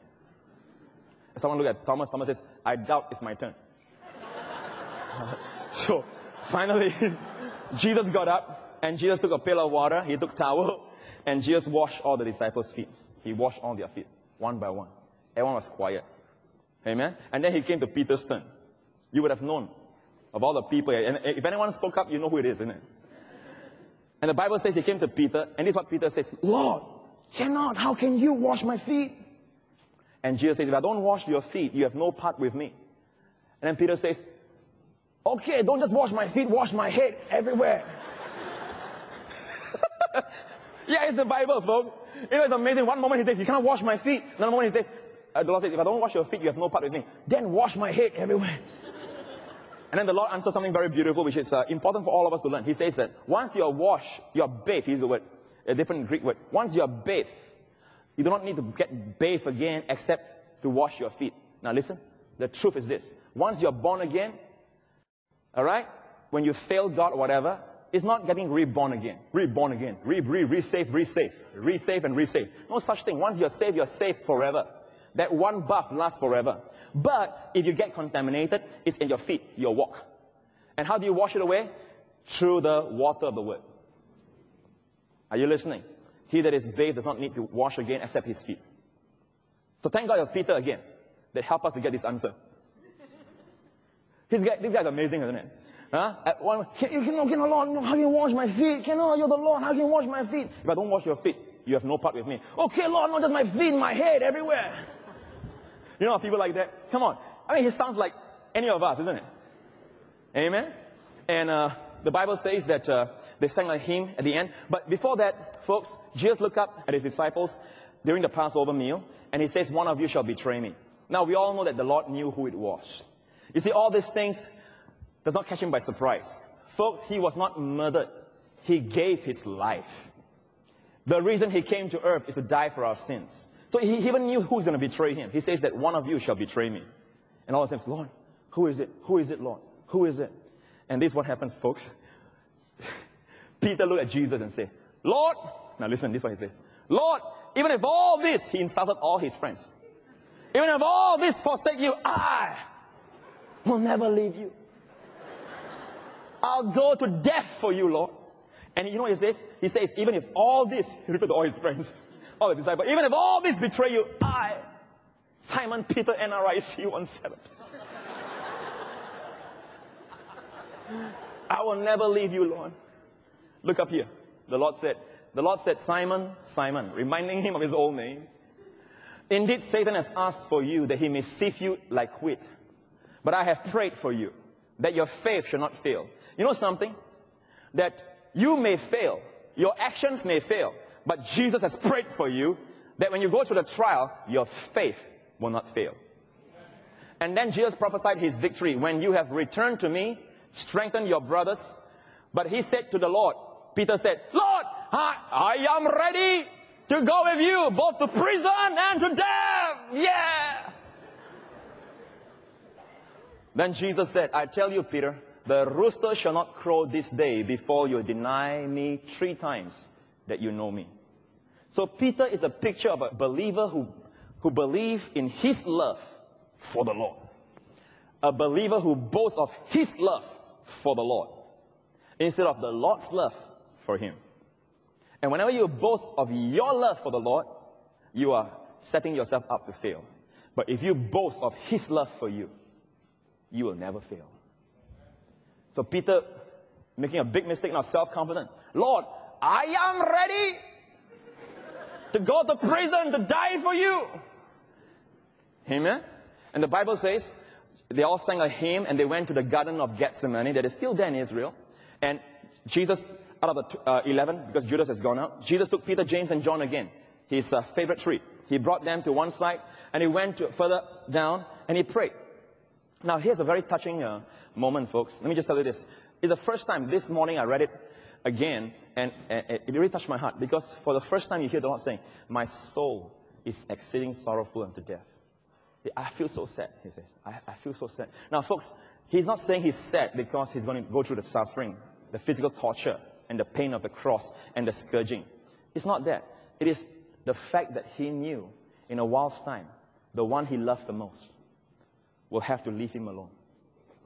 Someone look at Thomas. Thomas says, I doubt it's my turn. So, Finally, Jesus got up, and Jesus took a pail of water, he took towel, and Jesus washed all the disciples' feet. He washed all their feet, one by one. Everyone was quiet. Amen? And then he came to Peter's turn. You would have known of all the people. And if anyone spoke up, you know who it is, isn't it? And the Bible says he came to Peter, and this is what Peter says, Lord, cannot, how can you wash my feet? And Jesus says, if I don't wash your feet, you have no part with me. And then Peter says, okay, don't just wash my feet, wash my head everywhere. Yeah, it's the Bible, folks. You know, it's amazing. One moment he says, you cannot wash my feet. Another moment he says, uh, the Lord says, if I don't wash your feet, you have no part with me. Then wash my head everywhere. And then the Lord answers something very beautiful, which is uh, important for all of us to learn. He says that once you are washed, you are bathed. Here's the word, a different Greek word. Once you are bathed, you do not need to get bathed again except to wash your feet. Now listen, the truth is this. Once you are born again, all right, when you fail God or whatever, it's not getting reborn again. Reborn again. Re, re, re-save, re-save. Re-save and re-save. No such thing. Once you're saved, you're saved forever. That one bath lasts forever. But if you get contaminated, it's in your feet, your walk. And how do you wash it away? Through the water of the word. Are you listening? He that is bathed does not need to wash again except his feet. So thank God it was Peter again that helped us to get this answer. This guy, this guy's amazing, isn't it? Huh? At one, can, you cannot, cannot, Lord, how can you wash my feet? Cannot, you're the Lord, how can you wash my feet? If I don't wash your feet, you have no part with me. Okay, Lord, not just my feet, my head, everywhere. You know people like that? Come on. I mean, he sounds like any of us, isn't it? Amen? And uh, the Bible says that uh, they sang a hymn at the end. But before that, folks, Jesus looked up at his disciples during the Passover meal, and he says, one of you shall betray me. Now, we all know that the Lord knew who it was. You see, all these things does not catch him by surprise. Folks, he was not murdered. He gave his life. The reason he came to earth is to die for our sins. So he even knew who's going to betray him. He says that one of you shall betray me. And all of them say, Lord, who is it? Who is it, Lord? Who is it? And this is what happens, folks. Peter looked at Jesus and said, Lord, now listen, this is what he says. Lord, even if all this, he insulted all his friends. Even if all this forsake you, I will never leave you. I'll go to death for you, Lord. And you know what he says? He says, even if all this, he referred to all his friends, all the disciples, even if all this betray you, I, Simon Peter, N R I C one seven, I will never leave you, Lord. Look up here. The Lord said, the Lord said, Simon, Simon, reminding him of his old name. Indeed, Satan has asked for you that he may sift you like wheat. But I have prayed for you, that your faith shall not fail. You know something? That you may fail, your actions may fail, but Jesus has prayed for you that when you go through the trial, your faith will not fail. And then Jesus prophesied his victory. When you have returned to me, strengthen your brothers. But he said to the Lord, Peter said, Lord, I, I am ready to go with you, both to prison and to death. Yeah. Then Jesus said, I tell you, Peter, the rooster shall not crow this day before you deny me three times that you know me. So Peter is a picture of a believer who, who believes in his love for the Lord. A believer who boasts of his love for the Lord instead of the Lord's love for him. And whenever you boast of your love for the Lord, you are setting yourself up to fail. But if you boast of his love for you, you will never fail. So Peter, making a big mistake, now self-confident. Lord, I am ready to go to prison to die for you. Amen? And the Bible says, they all sang a hymn and they went to the Garden of Gethsemane that is still there in Israel. And Jesus, out of the uh, eleven, because Judas has gone out, Jesus took Peter, James, and John again, his uh, favorite three. He brought them to one side and he went to further down and he prayed. Now, here's a very touching uh, moment, folks. Let me just tell you this. It's the first time this morning I read it again, and, and it really touched my heart, because for the first time you hear the Lord saying, my soul is exceeding sorrowful unto death. I feel so sad, he says. I, I feel so sad. Now, folks, he's not saying he's sad because he's going to go through the suffering, the physical torture, and the pain of the cross, and the scourging. It's not that. It is the fact that he knew in a while's time, the one he loved the most will have to leave him alone.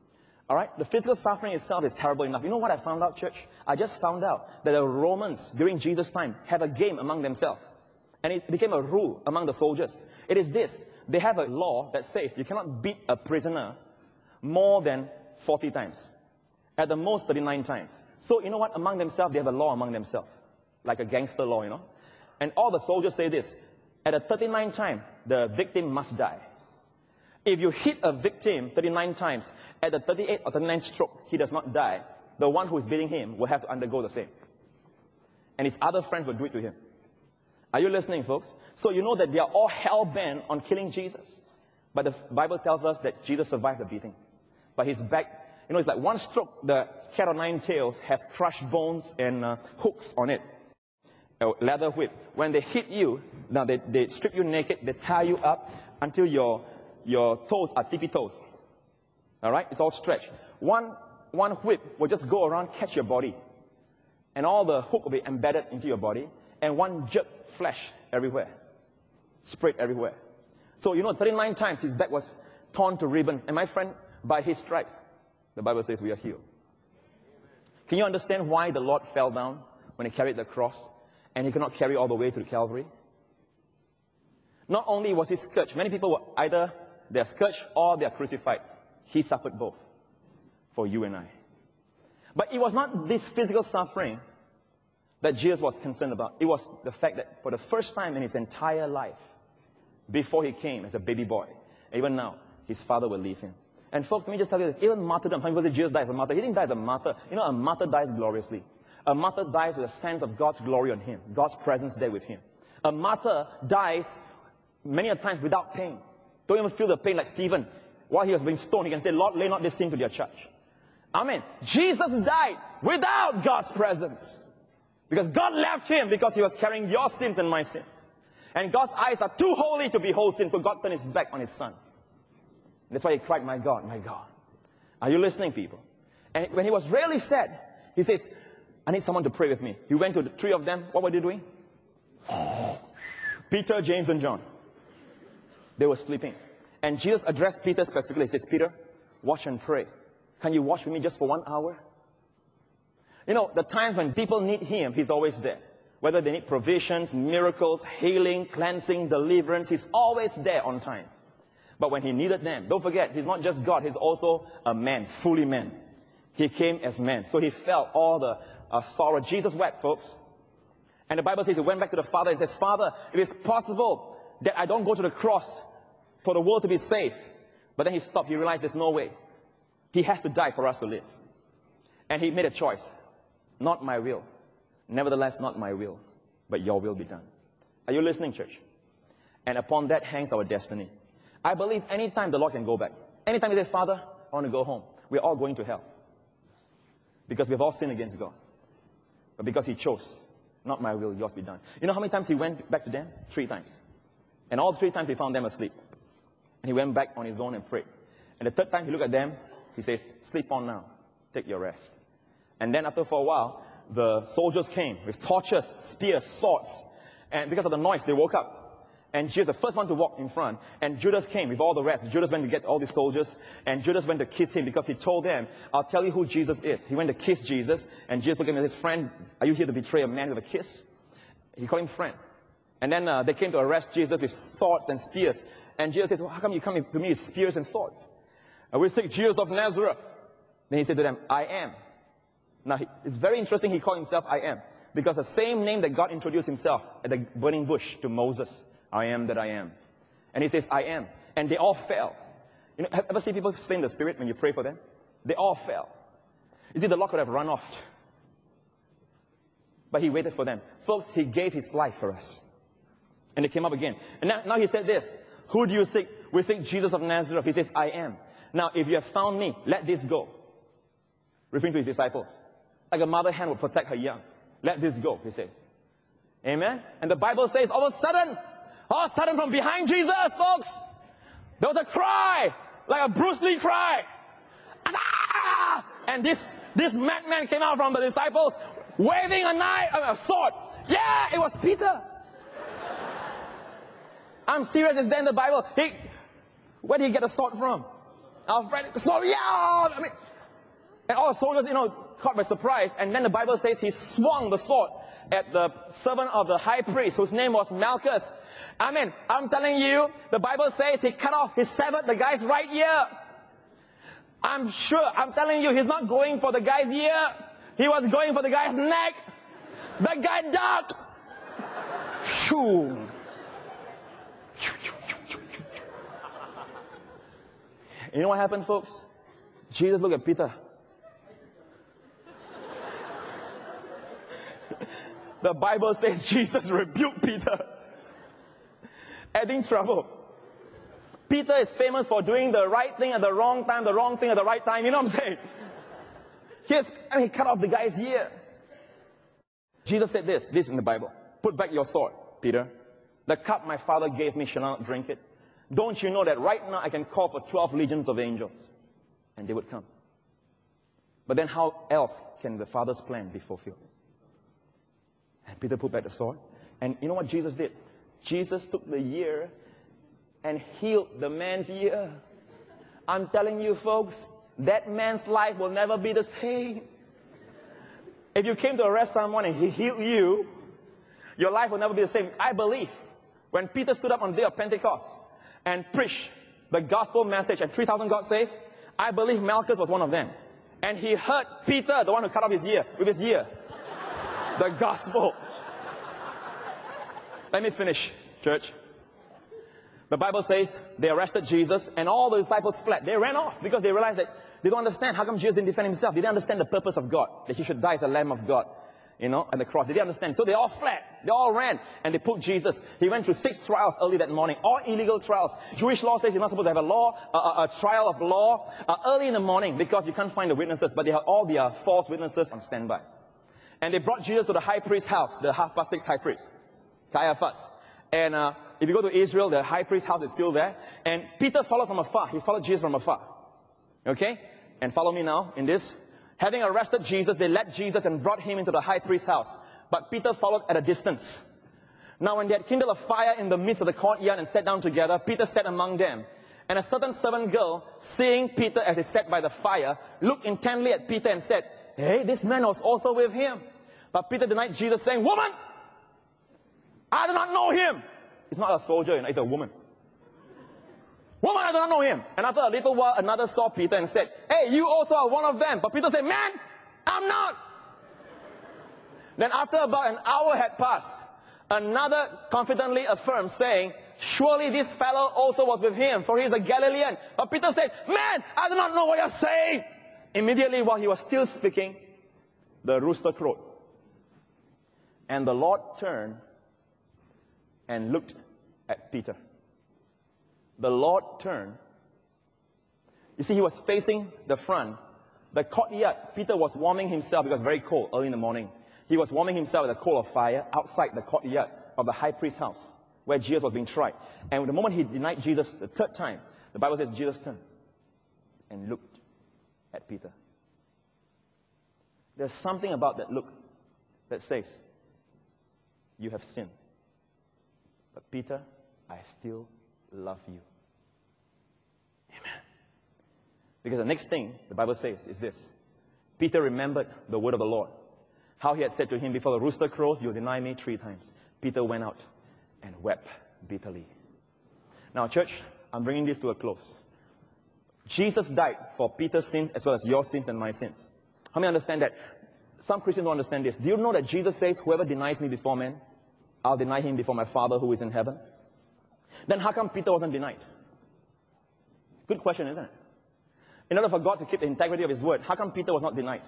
All right? The physical suffering itself is terrible enough. You know what I found out, church? I just found out that the Romans, during Jesus' time, had a game among themselves. And it became a rule among the soldiers. It is this. They have a law that says you cannot beat a prisoner more than forty times. At the most, thirty-nine times. So, you know what? Among themselves, they have a law among themselves. Like a gangster law, you know? And all the soldiers say this. At the thirty-ninth time, the victim must die. If you hit a victim thirty-nine times, at the thirty-eighth or thirty-ninth stroke, he does not die, the one who is beating him will have to undergo the same. And his other friends will do it to him. Are you listening, folks? So you know that they are all hell-bent on killing Jesus. But the Bible tells us that Jesus survived the beating. But his back, you know, it's like one stroke, the cat o' nine tails has crushed bones and uh, hooks on it. A leather whip. When they hit you, now they, they strip you naked, they tie you up until your, your toes are tippy toes. All right? It's all stretched. One, one whip will just go around, catch your body. And all the hook will be embedded into your body. And one jerk, flesh everywhere. Spread everywhere. So, you know, thirty-nine times his back was torn to ribbons. And my friend, by his stripes, the Bible says we are healed. Can you understand why the Lord fell down when he carried the cross? And he could not carry all the way to the Calvary? Not only was he scourged, many people were either they're scourged or they're crucified. He suffered both for you and I. But it was not this physical suffering that Jesus was concerned about. It was the fact that for the first time in his entire life, before he came as a baby boy, even now, his father will leave him. And folks, let me just tell you this. Even martyrdom, some people say Jesus died as a martyr. He didn't die as a martyr. You know, a martyr dies gloriously. A martyr dies with a sense of God's glory on him, God's presence there with him. A martyr dies many a times without pain. Don't even feel the pain like Stephen. While he was being stoned, he can say, Lord, lay not this sin to their charge. Amen. Jesus died without God's presence. Because God left him because he was carrying your sins and my sins. And God's eyes are too holy to behold sin, so God turned his back on his son. That's why he cried, my God, my God. Are you listening, people? And when he was really sad, he says, I need someone to pray with me. He went to the three of them. What were they doing? Peter, James, and John. They were sleeping. And Jesus addressed Peter specifically. He says, Peter, watch and pray. Can you watch with me just for one hour? You know, the times when people need him, he's always there. Whether they need provisions, miracles, healing, cleansing, deliverance, he's always there on time. But when he needed them, don't forget, he's not just God, he's also a man, fully man. He came as man. So he felt all the uh, sorrow. Jesus wept, folks. And the Bible says he went back to the Father and says, Father, it is possible that I don't go to the cross for the world to be saved. But then he stopped. He realized there's no way. He has to die for us to live. And he made a choice. Not my will. Nevertheless, not my will, but your will be done. Are you listening, church? And upon that hangs our destiny. I believe anytime the Lord can go back. Anytime he says, Father, I want to go home. We're all going to hell. Because we've all sinned against God. But because he chose, not my will, yours be done. You know how many times he went back to them? Three times. And all three times he found them asleep. And he went back on his own and prayed. And the third time he looked at them, he says, sleep on now. Take your rest. And then after for a while, the soldiers came with torches, spears, swords. And because of the noise, they woke up. And Jesus, the first one to walk in front. And Judas came with all the rest. Judas went to get all the soldiers. And Judas went to kiss him because he told them, I'll tell you who Jesus is. He went to kiss Jesus. And Jesus looked at him and his friend, are you here to betray a man with a kiss? He called him friend. And then uh, they came to arrest Jesus with swords and spears. And Jesus says, well, how come you come to me with spears and swords? And we say, Jesus of Nazareth. Then he said to them, I am. Now, he, it's very interesting he called himself I am. Because the same name that God introduced himself at the burning bush to Moses, I am that I am. And he says, I am. And they all fell. You know, have ever seen people stay in the spirit when you pray for them? They all fell. You see, the Lord could have run off. But he waited for them. Folks, he gave his life for us. And they came up again. And now, now he said this, who do you seek? We seek Jesus of Nazareth. He says, I am. Now, if you have found me, let this go. Referring to his disciples. Like a mother hen would protect her young. Let this go, he says. Amen? And the Bible says, all of a sudden, all of a sudden from behind Jesus, folks, there was a cry, like a Bruce Lee cry. Ah! And this, this madman came out from the disciples, waving a knife, a sword. Yeah, it was Peter. I'm serious, it's there in the Bible. He, where did he get a sword from? Our friend, so yeah, I mean, And all the soldiers, you know, caught by surprise. And then the Bible says he swung the sword at the servant of the high priest, whose name was Malchus. I mean, I'm telling you, the Bible says he cut off, he severed the guy's right ear. I'm sure, I'm telling you, he's not going for the guy's ear. He was going for the guy's neck. The guy ducked. Phew. You know what happened, folks? Jesus looked at Peter. The Bible says Jesus rebuked Peter, adding trouble. Peter is famous for doing the right thing at the wrong time, the wrong thing at the right time. You know what I'm saying? Here's, and he cut off the guy's ear. Jesus said this, this in the Bible. Put back your sword, Peter. The cup my Father gave me, shall I not drink it? Don't you know that right now I can call for twelve legions of angels, and they would come. But then how else can the Father's plan be fulfilled? And Peter put back the sword. And you know what Jesus did? Jesus took the ear and healed the man's ear. I'm telling you, folks, that man's life will never be the same. If you came to arrest someone and he healed you, your life will never be the same. I believe when Peter stood up on the day of Pentecost and preached the gospel message and three thousand got saved, I believe Malchus was one of them. And he heard Peter, the one who cut off his ear, with his ear. The gospel. Let me finish, church. The Bible says they arrested Jesus and all the disciples fled. They ran off because they realized that they don't understand how come Jesus didn't defend himself. They didn't understand the purpose of God, that he should die as a Lamb of God, you know, on the cross. They didn't understand. So they all fled. They all ran and they put Jesus. He went through six trials early that morning, all illegal trials. Jewish law says you're not supposed to have a law, a, a, a trial of law uh, early in the morning because you can't find the witnesses, but they have all their false witnesses on standby. And they brought Jesus to the high priest's house, the half past six high priest, Caiaphas. And uh, if you go to Israel, the high priest's house is still there. And Peter followed from afar. He followed Jesus from afar. Okay? And follow me now in this. Having arrested Jesus, they led Jesus and brought him into the high priest's house. But Peter followed at a distance. Now when they had kindled a fire in the midst of the courtyard and sat down together, Peter sat among them. And a certain servant girl, seeing Peter as he sat by the fire, looked intently at Peter and said, "Hey, this man was also with him." But Peter denied Jesus, saying, "Woman, I do not know him." It's not a soldier, you know, it's a woman. "Woman, I do not know him." And after a little while, another saw Peter and said, "Hey, you also are one of them." But Peter said, "Man, I'm not." Then after about an hour had passed, another confidently affirmed, saying, "Surely this fellow also was with him, for he is a Galilean." But Peter said, "Man, I do not know what you're saying." Immediately while he was still speaking, the rooster crowed. And the Lord turned and looked at Peter. The Lord turned. You see, he was facing the front. The courtyard, Peter was warming himself because it was very cold early in the morning. He was warming himself at the coal of fire outside the courtyard of the high priest's house where Jesus was being tried. And the moment he denied Jesus the third time, the Bible says Jesus turned and looked at Peter. There's something about that look that says, "You have sinned. But Peter, I still love you." Amen. Because the next thing the Bible says is this. Peter remembered the word of the Lord. How he had said to him, "Before the rooster crows, you'll deny me three times." Peter went out and wept bitterly. Now, church, I'm bringing this to a close. Jesus died for Peter's sins as well as your sins and my sins. How many understand that? Some Christians don't understand this. Do you know that Jesus says, "Whoever denies me before men, I'll deny him before my Father who is in heaven"? Then how come Peter wasn't denied? Good question, isn't it? In order for God to keep the integrity of his word, how come Peter was not denied?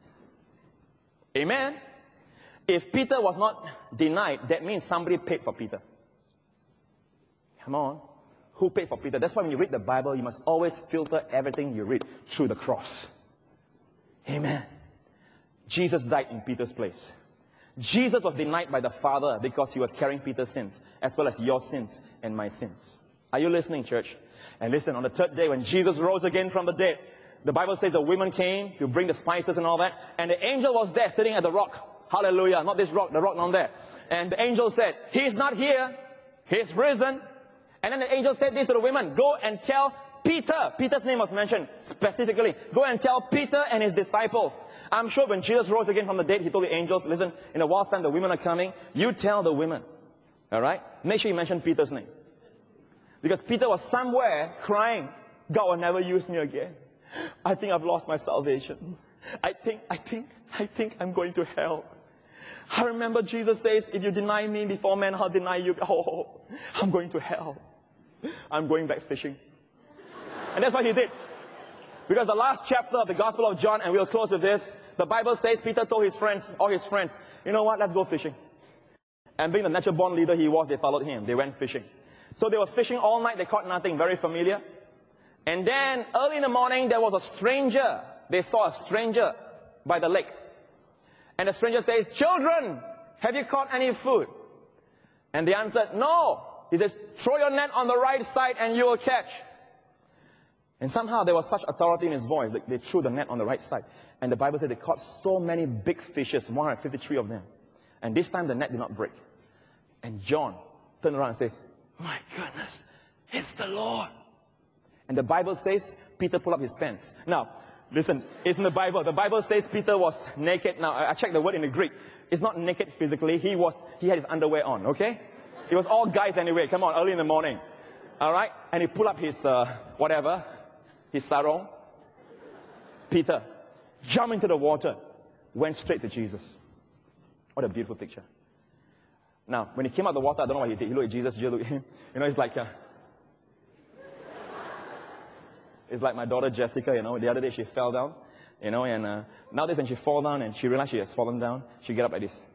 Amen? If Peter was not denied, that means somebody paid for Peter. Come on. Who paid for Peter? That's why when you read the Bible, you must always filter everything you read through the cross. Amen. Jesus died in Peter's place. Jesus was denied by the Father because he was carrying Peter's sins, as well as your sins and my sins. Are you listening, church? And listen, on the third day when Jesus rose again from the dead, the Bible says the women came to bring the spices and all that, and the angel was there sitting at the rock. Hallelujah. Not this rock, the rock down there. And the angel said, "He's not here. He's risen." And then the angel said this to the women, "Go and tell Peter. Peter's name was mentioned specifically. Go and tell Peter and his disciples. I'm sure when Jesus rose again from the dead, he told the angels, listen, in a while's time the women are coming. You tell the women. All right? Make sure you mention Peter's name. Because Peter was somewhere crying, God will never use me again. I think I've lost my salvation. I think, I think, I think I'm going to hell. I remember Jesus says, if you deny me before men, I'll deny you. Oh, I'm going to hell. I'm going back fishing. And that's what he did. Because the last chapter of the Gospel of John, and we'll close with this, the Bible says Peter told his friends, all his friends, you know what, let's go fishing. And being the natural born leader he was, they followed him. They went fishing. So they were fishing all night, they caught nothing, very familiar. And then early in the morning, there was a stranger. They saw a stranger by the lake. And the stranger says, children, have you caught any food? And they answered, no. He says, throw your net on the right side and you will catch. And somehow there was such authority in his voice that they threw the net on the right side. And the Bible said they caught so many big fishes, one hundred fifty-three of them. And this time the net did not break. And John turned around and says, my goodness, it's the Lord. And the Bible says Peter pulled up his pants. Now, listen, it's in the Bible. The Bible says Peter was naked. Now, I checked the word in the Greek. It's not naked physically. He was, he had his underwear on, okay? It was all guys anyway. Come on, early in the morning. All right? And he pulled up his, uh, whatever, his sarong. Peter jumped into the water, went straight to Jesus. What a beautiful picture. Now, when he came out of the water, I don't know what he did. He looked at Jesus, Jesus looked at him. You know, it's like, uh, it's like my daughter Jessica, you know, the other day she fell down, you know, and uh, nowadays when she falls down and she realizes she has fallen down, she get up like this.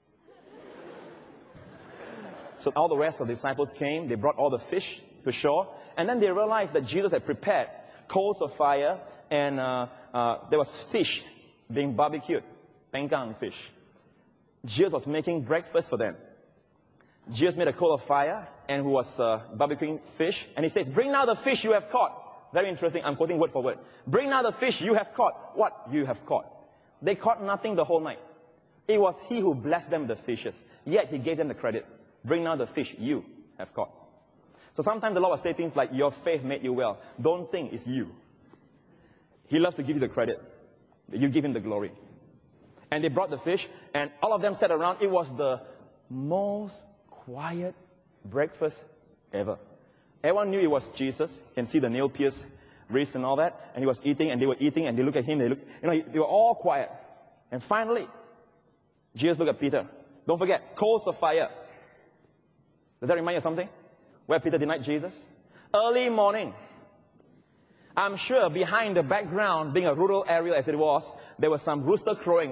So all the rest of the disciples came, they brought all the fish to shore, and then they realized that Jesus had prepared coals of fire, and uh, uh, there was fish being barbecued, pengkang fish. Jesus was making breakfast for them. Jesus made a coal of fire, and who was uh, barbecuing fish, and he says, bring now the fish you have caught. Very interesting, I'm quoting word for word. Bring now the fish you have caught. What you have caught? They caught nothing the whole night. It was he who blessed them with the fishes, yet he gave them the credit. Bring now the fish you have caught. So sometimes the Lord will say things like, your faith made you well. Don't think it's you. He loves to give you the credit. You give him the glory. And they brought the fish, and all of them sat around. It was the most quiet breakfast ever. Everyone knew it was Jesus. You can see the nail pierced wrist and all that. And he was eating, and they were eating, and they looked at him. They looked, you know, they were all quiet. And finally, Jesus looked at Peter. Don't forget, coals of fire. Does that remind you of something? Where Peter denied Jesus? Early morning. I'm sure behind the background, being a rural area as it was, there was some rooster crowing.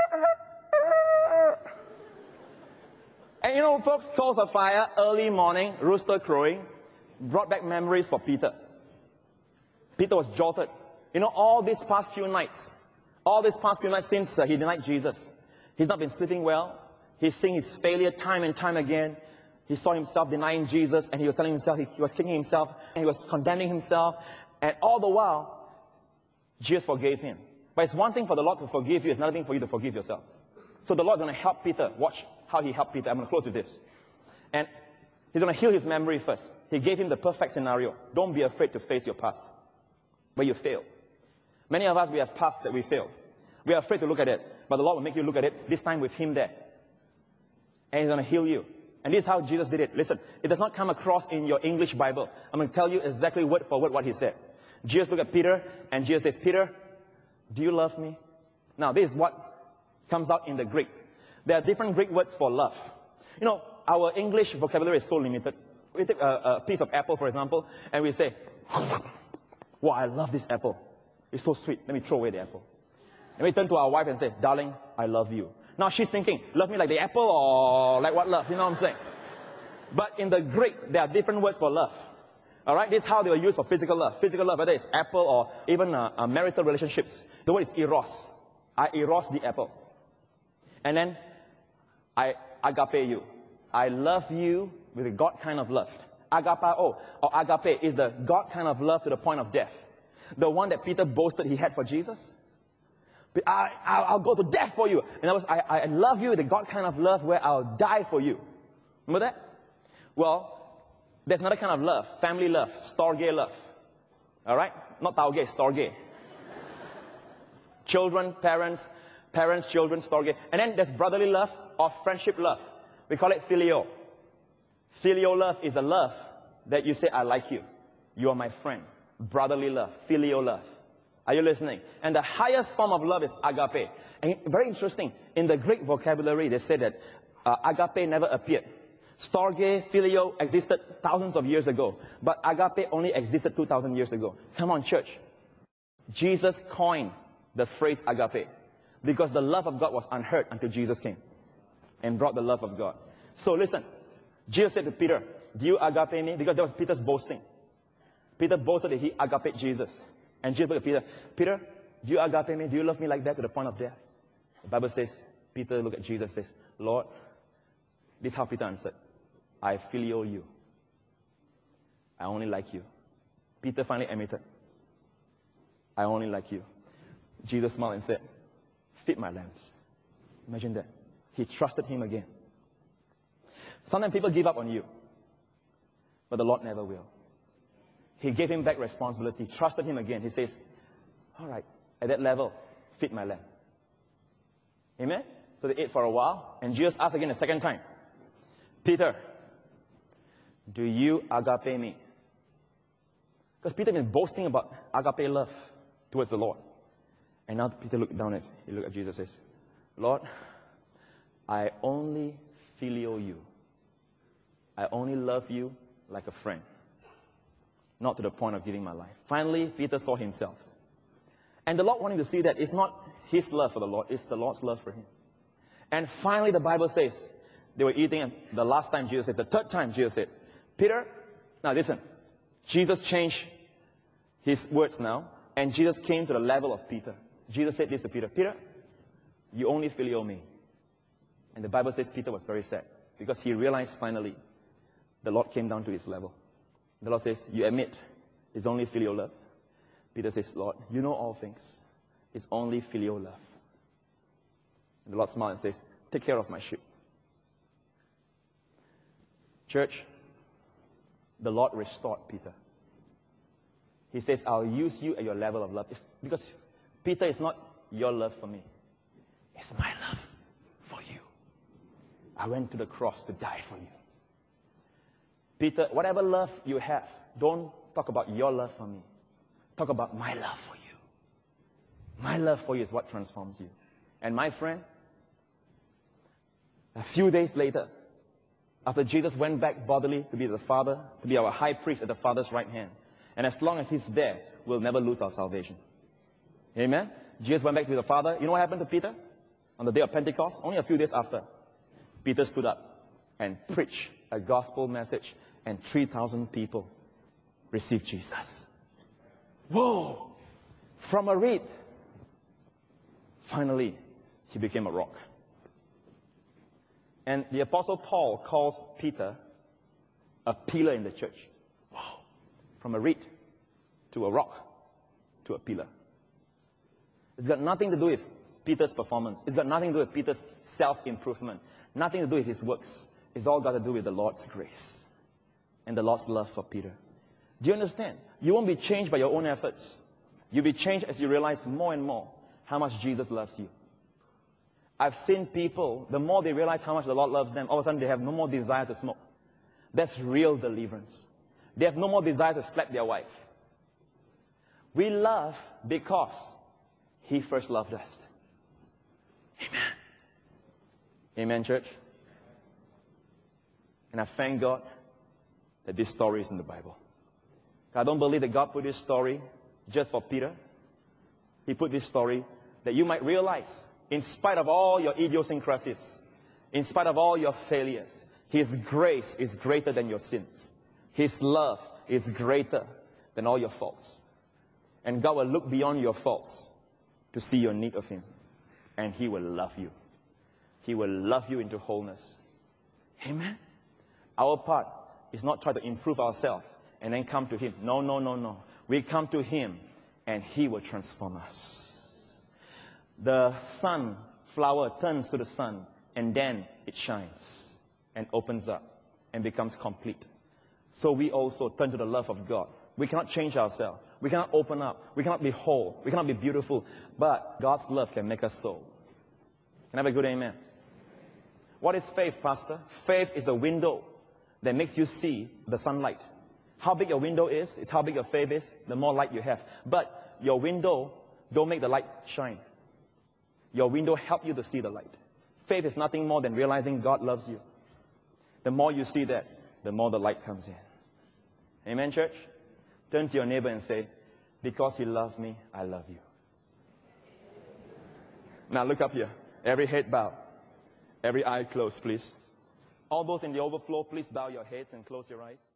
And you know, folks, coals of fire, early morning, rooster crowing, brought back memories for Peter. Peter was jolted. You know, all these past few nights, all these past few nights since uh, he denied Jesus, he's not been sleeping well. He's seeing his failure time and time again. He saw himself denying Jesus, and he was telling himself, he, he was kicking himself, and he was condemning himself. And all the while, Jesus forgave him. But it's one thing for the Lord to forgive you, it's another thing for you to forgive yourself. So the Lord's going to help Peter. Watch how he helped Peter. I'm going to close with this. And he's going to heal his memory first. He gave him the perfect scenario. Don't be afraid to face your past, where you failed. Many of us, we have past that we failed. We are afraid to look at it. But the Lord will make you look at it, this time with him there. And he's going to heal you. And this is how Jesus did it. Listen, it does not come across in your English Bible. I'm going to tell you exactly word for word what he said. Jesus looked at Peter, and Jesus says, Peter, do you love me? Now, this is what comes out in the Greek. There are different Greek words for love. You know, our English vocabulary is so limited. We take a, a piece of apple, for example, and we say, wow, I love this apple. It's so sweet. Let me throw away the apple. And we turn to our wife and say, darling, I love you. Now she's thinking, love me like the apple or like what love? You know what I'm saying? But in the Greek, there are different words for love. All right, this is how they were used for physical love. Physical love, whether it's apple or even uh, uh, marital relationships. The word is eros. I eros the apple. And then, I agape you. I love you with a God kind of love. Agapao or agape is the God kind of love to the point of death. The one that Peter boasted he had for Jesus. I, I'll, I'll go to death for you. In other words, I, I love you with the God kind of love where I'll die for you. Remember that? Well, there's another kind of love, family love, storge love. All right? Not tauge, storge. Children, parents, parents, children, storge. And then there's brotherly love or friendship love. We call it filial. Filial love is a love that you say, I like you. You are my friend. Brotherly love, filial love. Are you listening? And the highest form of love is agape. And very interesting, in the Greek vocabulary, they say that uh, agape never appeared. Storge, filio existed thousands of years ago, but agape only existed two thousand years ago. Come on, church. Jesus coined the phrase agape because the love of God was unheard until Jesus came and brought the love of God. So listen, Jesus said to Peter, do you agape me? Because that was Peter's boasting. Peter boasted that he agaped Jesus. And Jesus looked at Peter, Peter, do you agape me? Do you love me like that to the point of death? The Bible says, Peter looked at Jesus and says, Lord, this is how Peter answered, I filio you. I only like you. Peter finally admitted, I only like you. Jesus smiled and said, feed my lambs. Imagine that. He trusted him again. Sometimes people give up on you, but the Lord never will. He gave him back responsibility, trusted him again. He says, all right, at that level, feed my lamb. Amen? So they ate for a while, and Jesus asked again a second time, Peter, do you agape me? Because Peter had been boasting about agape love towards the Lord. And now Peter looked down and he looked at Jesus and says, Lord, I only filio you. I only love you like a friend, not to the point of giving my life. Finally, Peter saw himself. And the Lord wanted to see that it's not his love for the Lord, it's the Lord's love for him. And finally, the Bible says, they were eating, and the last time Jesus said, the third time Jesus said, Peter, now listen, Jesus changed his words now, and Jesus came to the level of Peter. Jesus said this to Peter, Peter, you only filio me. And the Bible says Peter was very sad, because he realized finally the Lord came down to his level. The Lord says, you admit it's only filial love. Peter says, Lord, you know all things. It's only filial love. And the Lord smiled and says, take care of my sheep. Church, the Lord restored Peter. He says, I'll use you at your level of love. It's because Peter is not your love for me. It's my love for you. I went to the cross to die for you. Peter, whatever love you have, don't talk about your love for me. Talk about my love for you. My love for you is what transforms you. And my friend, a few days later, after Jesus went back bodily to be the Father, to be our high priest at the Father's right hand, and as long as he's there, we'll never lose our salvation. Amen? Jesus went back to the Father. You know what happened to Peter? On the day of Pentecost, only a few days after, Peter stood up and preached a gospel message, and three thousand people received Jesus. Whoa! From a reed, finally, he became a rock. And the Apostle Paul calls Peter a pillar in the church. Wow! From a reed to a rock to a pillar. It's got nothing to do with Peter's performance. It's got nothing to do with Peter's self-improvement. Nothing to do with his works. It's all got to do with the Lord's grace and the Lord's love for Peter. Do you understand? You won't be changed by your own efforts. You'll be changed as you realize more and more how much Jesus loves you. I've seen people, the more they realize how much the Lord loves them, all of a sudden they have no more desire to smoke. That's real deliverance. They have no more desire to slap their wife. We love because He first loved us. Amen. Amen, church. And I thank God that this story is in the Bible. I don't believe that God put this story just for Peter. He put this story that you might realize, in spite of all your idiosyncrasies, in spite of all your failures, His grace is greater than your sins. His love is greater than all your faults. And God will look beyond your faults to see your need of Him. And He will love you. He will love you into wholeness. Amen? Our part is not try to improve ourselves and then come to Him. No, no, no, no. We come to Him and He will transform us. The sunflower turns to the sun and then it shines and opens up and becomes complete. So we also turn to the love of God. We cannot change ourselves. We cannot open up. We cannot be whole. We cannot be beautiful. But God's love can make us so. Can I have a good amen? What is faith, Pastor? Faith is the window that makes you see the sunlight. How big your window is, is how big your faith is, the more light you have. But your window don't make the light shine. Your window help you to see the light. Faith is nothing more than realizing God loves you. The more you see that, the more the light comes in. Amen, church? Turn to your neighbor and say, because He loved me, I love you. Now look up here. Every head bowed. Every eye closed, please. All those in the overflow, please bow your heads and close your eyes.